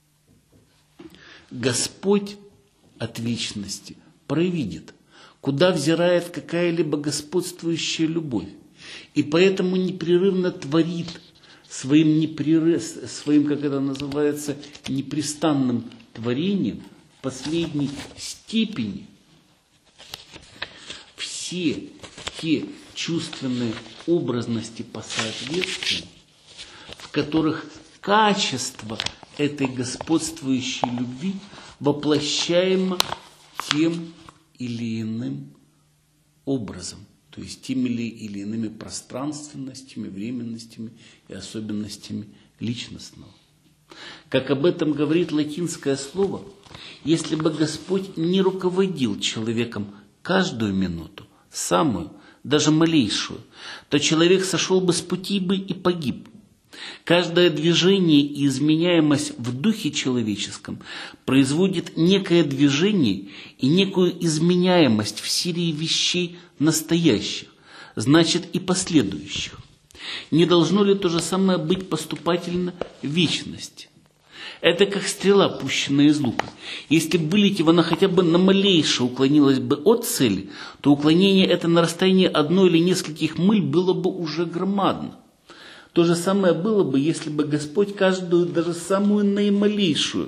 Господь от вечности провидит, куда взирает какая-либо господствующая любовь, и поэтому непрерывно творит своим, как это называется, непрестанным творением в последней степени все те чувственные образности по соответствию, в которых качество этой господствующей любви воплощаемо тем или иным образом, то есть теми или иными пространственностями, временностями и особенностями личностного. Как об этом говорит латинское слово, если бы Господь не руководил человеком каждую минуту, самую, даже малейшую, то человек сошел бы с пути и погиб. Каждое движение и изменяемость в духе человеческом производит некое движение и некую изменяемость в серии вещей настоящих, значит и последующих. Не должно ли то же самое быть поступательно в вечности? Это как стрела, пущенная из лука. Если бы, вылетев, она хотя бы на малейшее уклонилась бы от цели, то уклонение это на расстоянии одной или нескольких миль было бы уже громадно. То же самое было бы, если бы Господь каждую, даже самую наималейшую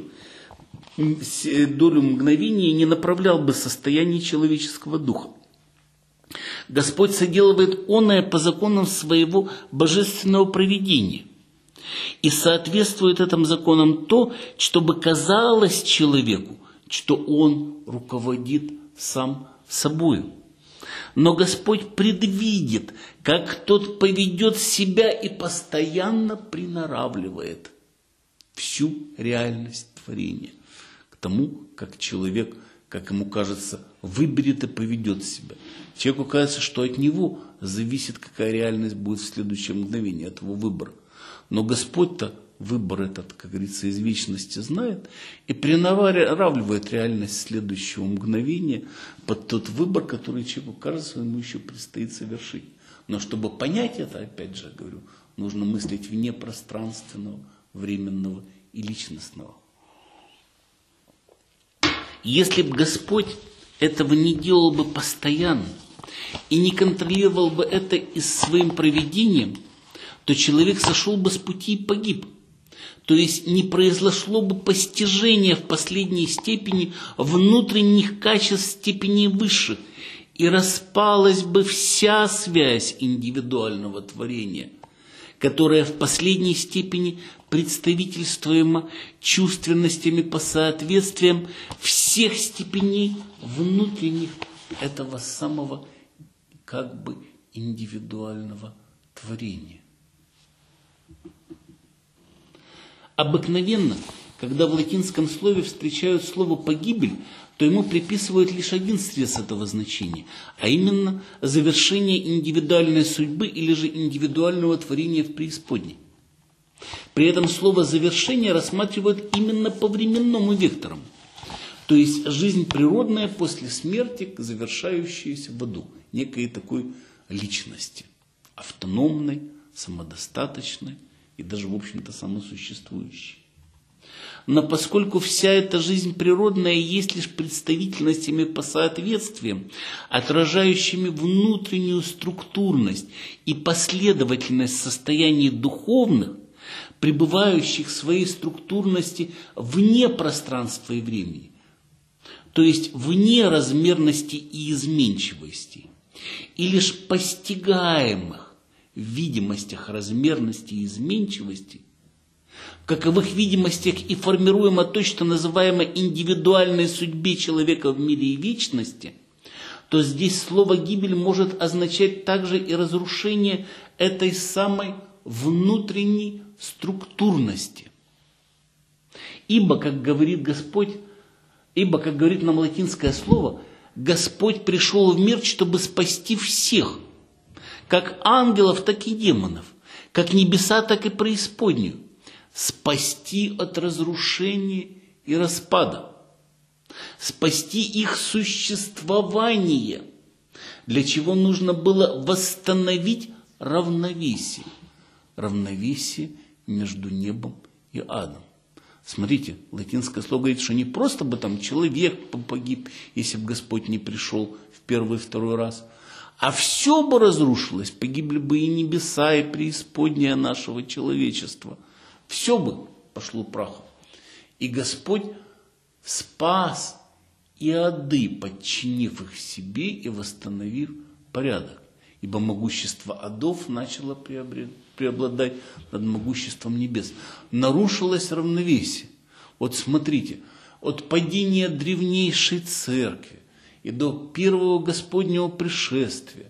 долю мгновения не направлял бы состояние человеческого духа. Господь соделывает оное по законам своего божественного провидения. И соответствует этим законам то, чтобы казалось человеку, что он руководит сам собою. Но Господь предвидит, как тот поведет себя и постоянно приноравливает всю реальность творения к тому, как человек, как ему кажется, выберет и поведет себя. Человеку кажется, что от него зависит, какая реальность будет в следующее мгновение, от его выбора. Но Господь-то выбор этот, как говорится, из вечности знает и приноравливает реальность следующего мгновения под тот выбор, который человеку кажется, ему еще предстоит совершить. Но чтобы понять это, опять же говорю, нужно мыслить вне пространственного, временного и личностного. Если бы Господь этого не делал бы постоянно и не контролировал бы это и своим провидением, то человек сошел бы с пути и погиб. То есть не произошло бы постижение в последней степени внутренних качеств степени высших, и распалась бы вся связь индивидуального творения, которая в последней степени представительствуемо чувственностями по соответствиям всех степеней внутренних этого самого как бы индивидуального творения. Обыкновенно, когда в латинском слове встречают слово «погибель», то ему приписывают лишь один срез этого значения, а именно завершение индивидуальной судьбы или же индивидуального творения в преисподней. При этом слово «завершение» рассматривают именно по временному вектору, то есть жизнь природная после смерти, завершающаяся в аду, некой такой личности, автономной, самодостаточной и даже, в общем-то, самосуществующей. Но поскольку вся эта жизнь природная есть лишь представительностями по соответствиям, отражающими внутреннюю структурность и последовательность состояний духовных, пребывающих в своей структурности вне пространства и времени, то есть вне размерности и изменчивости, и лишь постигаемых в видимостях размерности и изменчивости, в каковых видимостях и формируемо то, что называемо индивидуальной судьбе человека в мире и вечности, то здесь слово «гибель» может означать также и разрушение этой самой внутренней структурности. Ибо, как говорит Господь, ибо, как говорит нам латинское слово, Господь пришел в мир, чтобы спасти всех, как ангелов, так и демонов, как небеса, так и преисподнюю, спасти от разрушения и распада, спасти их существование, для чего нужно было восстановить равновесие между небом и адом. Смотрите, латинское слово говорит, что не просто бы там человек погиб, если бы Господь не пришел в первый и второй раз, а все бы разрушилось, погибли бы и небеса, и преисподняя нашего человечества. Все бы пошло прахом. И Господь спас и ады, подчинив их себе и восстановив порядок. Ибо могущество адов начало преобладать над могуществом небес. Нарушилось равновесие. Вот смотрите, от падения древнейшей церкви и до первого Господнего пришествия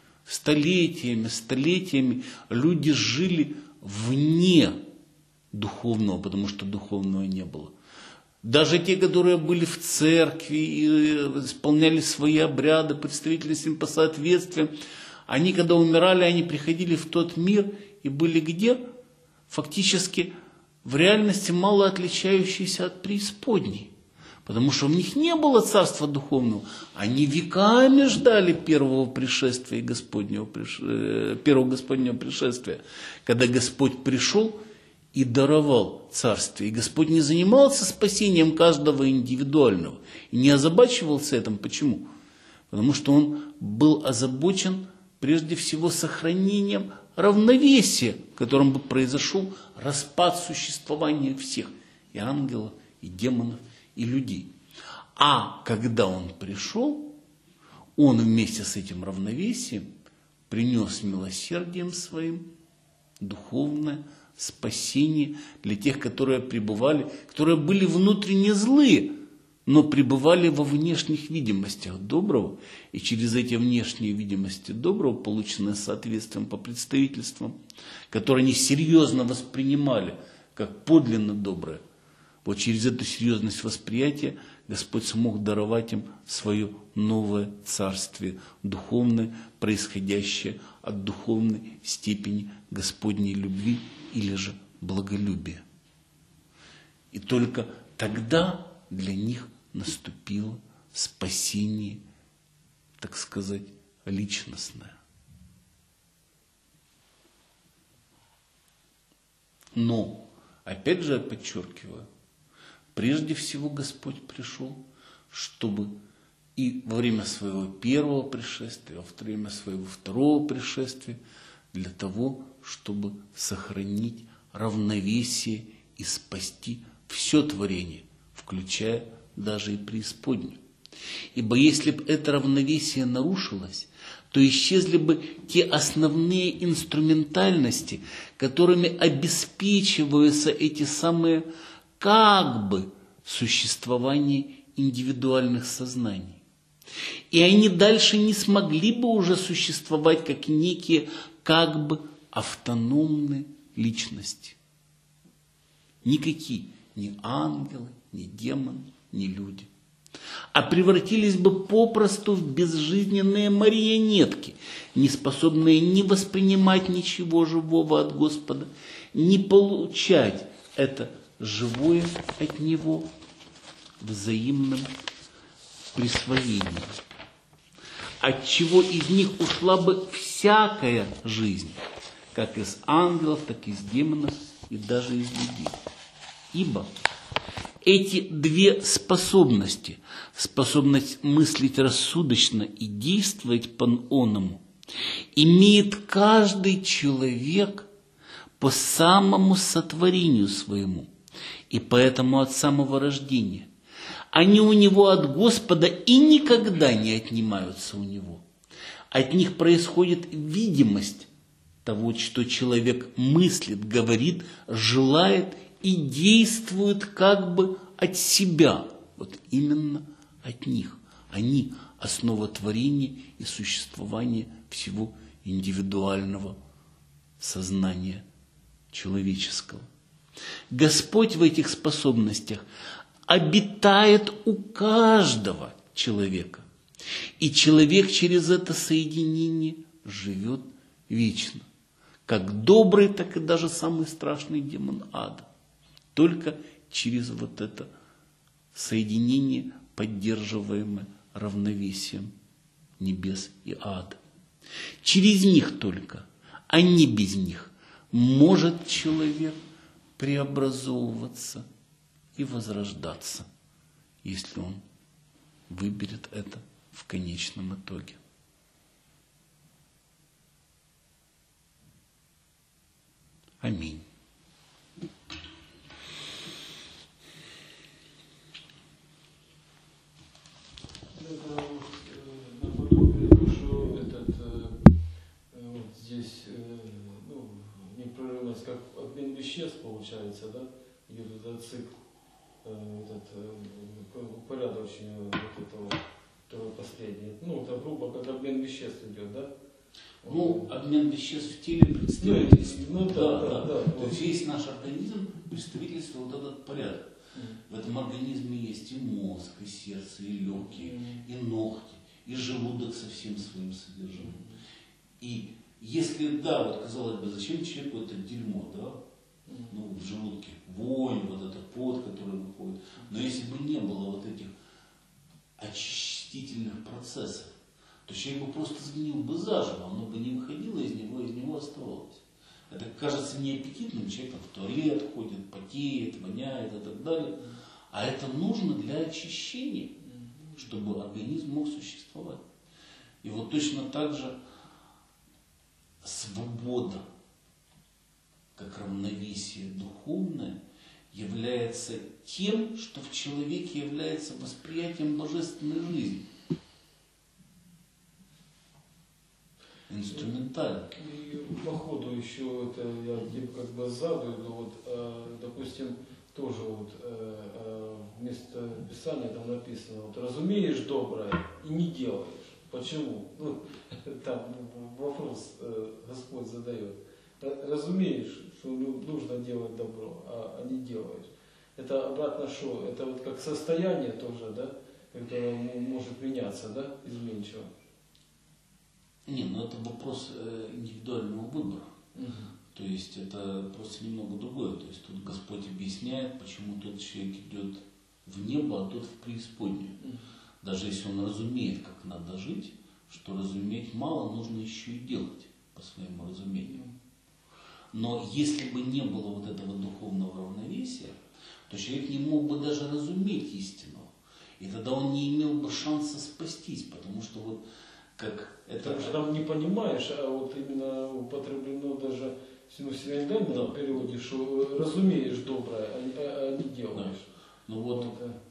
столетиями люди жили вне духовного, потому что духовного не было. Даже те, которые были в церкви и исполняли свои обряды, представительством по соответствиям, они, когда умирали, они приходили в тот мир и были где? Фактически в реальности мало отличающиеся от преисподней. Потому что в них не было царства духовного. Они веками ждали первого пришествия первого Господнего пришествия, когда Господь пришел и даровал царствие. И Господь не занимался спасением каждого индивидуального. И не озабачивался этим. Почему? Потому что Он был озабочен прежде всего сохранением равновесия, в котором бы произошел распад существования всех. И ангелов, и демонов, и людей. А когда Он пришел, Он вместе с этим равновесием принес милосердием Своим духовное спасение для тех, которые были внутренне злые, но пребывали во внешних видимостях доброго, и через эти внешние видимости доброго, полученные соответствием по представительствам, которые они серьезно воспринимали как подлинно доброе, вот через эту серьезность восприятия Господь смог даровать им свое новое царствие духовное, происходящее от духовной степени Господней любви или же благолюбия. И только тогда для них наступило спасение, так сказать, личностное. Но, опять же я подчеркиваю, прежде всего Господь пришел, чтобы и во время своего первого пришествия, во время своего второго пришествия, для того, чтобы сохранить равновесие и спасти все творение, включая даже и преисподнюю. Ибо если бы это равновесие нарушилось, то исчезли бы те основные инструментальности, которыми обеспечиваются эти самые как бы существования индивидуальных сознаний. И они дальше не смогли бы уже существовать как некие как бы автономные личности. Никакие, ни ангелы, ни демоны, ни люди. А превратились бы попросту в безжизненные марионетки, не способные ни воспринимать ничего живого от Господа, ни получать это живое от Него взаимным присвоением. Отчего из них ушла бы всякая жизнь, как из ангелов, так и из демонов, и даже из людей. Ибо эти две способности, способность мыслить рассудочно и действовать по-иному, имеет каждый человек по самому сотворению своему, и поэтому от самого рождения. Они у него от Господа и никогда не отнимаются у него. От них происходит видимость того, что человек мыслит, говорит, желает и действует как бы от себя. Вот именно от них. Они – основа творения и существования всего индивидуального сознания человеческого. Господь в этих способностях обитает у каждого человека. И человек через это соединение живет вечно. Как добрый, так и даже самый страшный демон ада. Только через вот это соединение, поддерживаемое равновесием небес и ада. Через них только, а не без них, может человек преобразовываться и возрождаться, если он выберет это в конечном итоге. Аминь. Непрерывность, как обмен веществ получается, да? Идет этот цикл, упорядочение вот этого, второй последний. Ну, это грубо, как обмен веществ идет, да? Ну, обмен веществ в теле представительство. Ну, да. То есть весь наш организм представительство вот этот порядок. В этом организме есть и мозг, и сердце, и легкие, и ногти, и желудок со всем своим содержанием. И если, да, вот казалось бы, зачем человеку это дерьмо, да? Ну, в желудке вонь, вот этот пот, который выходит. Но если бы не было вот этих очистительных процессов, то человек бы просто сгнил бы заживо, оно бы не выходило из него оставалось. Это кажется неаппетитным, человек в туалет ходит, потеет, воняет и так далее. А это нужно для очищения, чтобы организм мог существовать. И вот точно так же свобода, как равновесие духовное, является тем, что в человеке является восприятием божественной жизни. Инструментально. И по ходу еще это я как бы сзаду, вот, допустим, тоже вот вместо Писания там написано, вот, разумеешь доброе и не делаешь. Почему? Ну, там вопрос Господь задает. Разумеешь, что нужно делать добро, а не делаешь. Это обратно что? Это вот как состояние тоже, да, которое может меняться, да, изменчиво. Не, ну это вопрос индивидуального выбора. То есть это просто немного другое. То есть тут Господь объясняет, почему тот человек идет в небо, а тот в преисподнюю. Даже если он разумеет, как надо жить, что разуметь мало, нужно еще и делать по своему разумению. Но если бы не было вот этого духовного равновесия, то человек не мог бы даже разуметь истину. И тогда он не имел бы шанса спастись, потому что вот как это... Так же там не понимаешь, а вот именно употреблено даже в синодальном переводе, что разумеешь доброе, а не делаешь. Да. Ну вот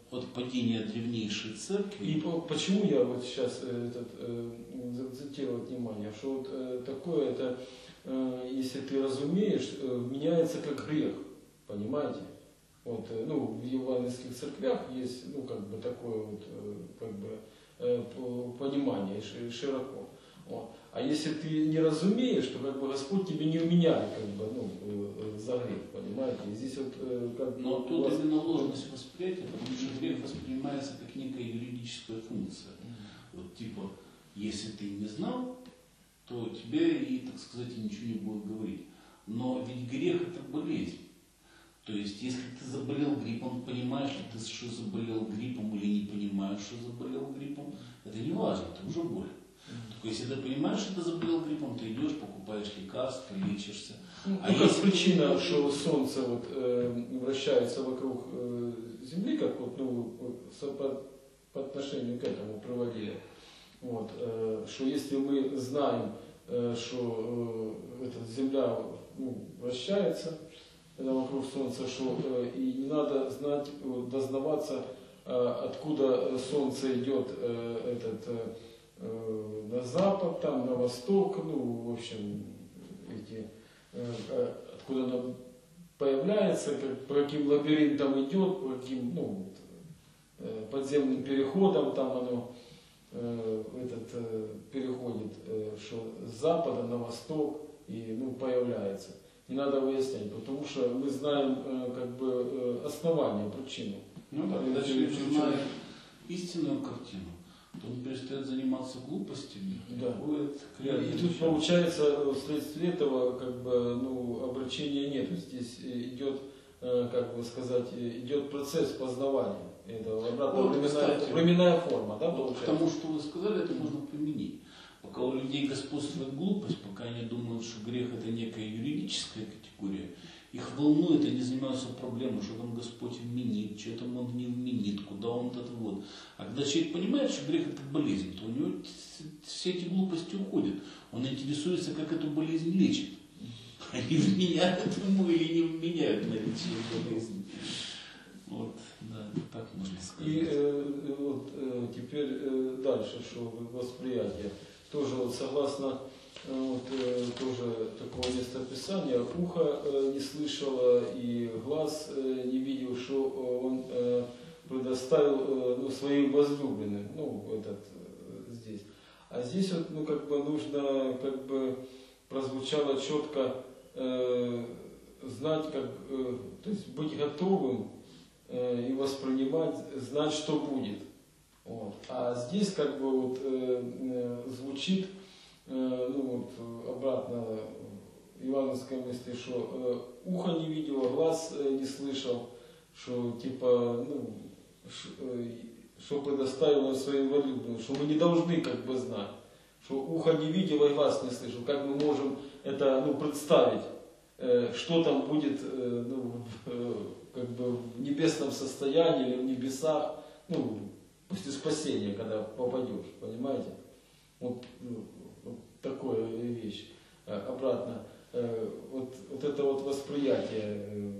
от падения древнейшей церкви. И почему я вот сейчас заакцентировал внимание, что вот такое это, если ты разумеешь, меняется как грех, понимаете? Вот, ну, в евангельских церквях есть, ну, как бы такое вот, как бы, понимание широко. Вот. А если ты не разумеешь, то как бы Господь тебе не вменяет, как бы, ну, за грех, понимаете? И здесь вот, как бы, но тут именно ложность восприятия, потому что грех воспринимается как некая юридическая функция. Вот типа, если ты не знал, то тебе и, так сказать, ничего не будет говорить. Но ведь грех это болезнь. То есть, если ты заболел гриппом, понимаешь ли ты, что заболел гриппом или не понимаешь, что заболел гриппом, это не важно, это уже боль. Только если ты понимаешь, что ты заболел гриппом, ты идешь, покупаешь лекарства, лечишься. А есть причина, что Солнце вот, вращается вокруг Земли, как вот, ну, по отношению к этому проводили. Вот, что если мы знаем, что Земля, ну, вращается вокруг Солнца, что и не надо знать, дознаваться, откуда Солнце идет на запад, там, на восток, ну, в общем, откуда оно появляется, по каким лабиринтам идет, по каким, ну, подземным переходам там оно переходит, что с запада на восток и, ну, появляется. Не надо выяснять, потому что мы знаем, как бы, основание, причину. Ну да, когда человек знает истинную картину, то он перестает заниматься глупостями, да. И тут вещам. получается, вследствие этого, как бы, ну, обращения нет. Здесь идет, как бы сказать, идет процесс познавания. Это обратно вот, временная форма, да, получается? Потому что вы сказали, это можно применить. Пока у людей господствует глупость, пока они думают, что грех это некая юридическая категория, их волнует, они занимаются проблемой, что там Господь вменит, что там Он не вменит, куда Он это вот. А когда человек понимает, что грех это болезнь, то у него все эти глупости уходят. Он интересуется, как эту болезнь лечит. Они вменяют ему или не вменяют на лечение болезни. Вот, да, так можно сказать. И вот теперь дальше, что восприятие. Тоже вот согласно вот, тоже такого местописания, ухо не слышало и глаз не видел, что он предоставил, ну, своим возлюбленным, ну, здесь. А здесь вот, ну, как бы нужно, как бы прозвучало четко знать, как, то есть быть готовым и воспринимать, знать, что будет. Вот. А здесь как бы вот, звучит, ну, вот, обратно евангельское мысли, что ухо не видело, глаз не слышал, что типа, ну, что предоставило своим возлюбленным, что мы не должны как бы знать, что ухо не видело и глаз не слышал. Как мы можем это, ну, представить, что там будет, ну, как бы в небесном состоянии или в небесах, ну, после спасения, когда попадешь, понимаете? Вот, вот такая вещь. Обратно, вот это вот восприятие,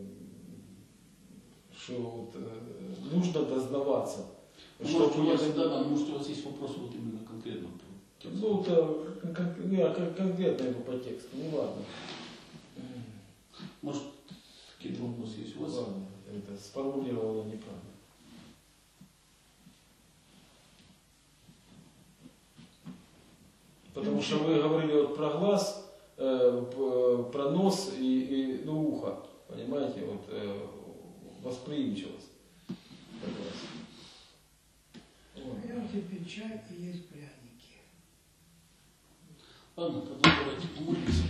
что вот, нужно дознаваться. Может, у вас есть вопрос вот именно конкретно? Ну, это конкретно по тексту, ну ладно. Может, какие-то вопросы есть у вас? Ладно, это сформулировано неправильно. Потому что вы говорили вот про глаз, про нос и ну, ухо, понимаете, вот восприимчивость. Пьете пить чай и есть пряники. Ладно, тогда давайте помолимся.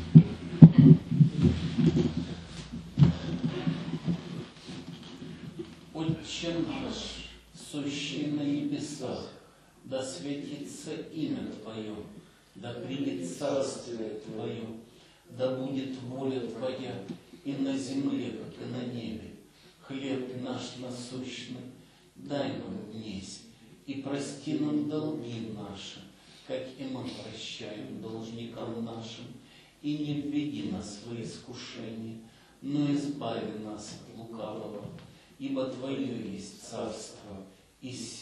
Отче наш, сущий на небесах, да светится имя Твое, да придет царствие Твое, да будет воля Твоя и на земле, как и на небе. Хлеб наш насущный дай нам днесь, и прости нам долги наши, как и мы прощаем должникам нашим, и не введи нас в искушение, но избави нас от лукавого, ибо Твое есть царство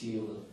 силы.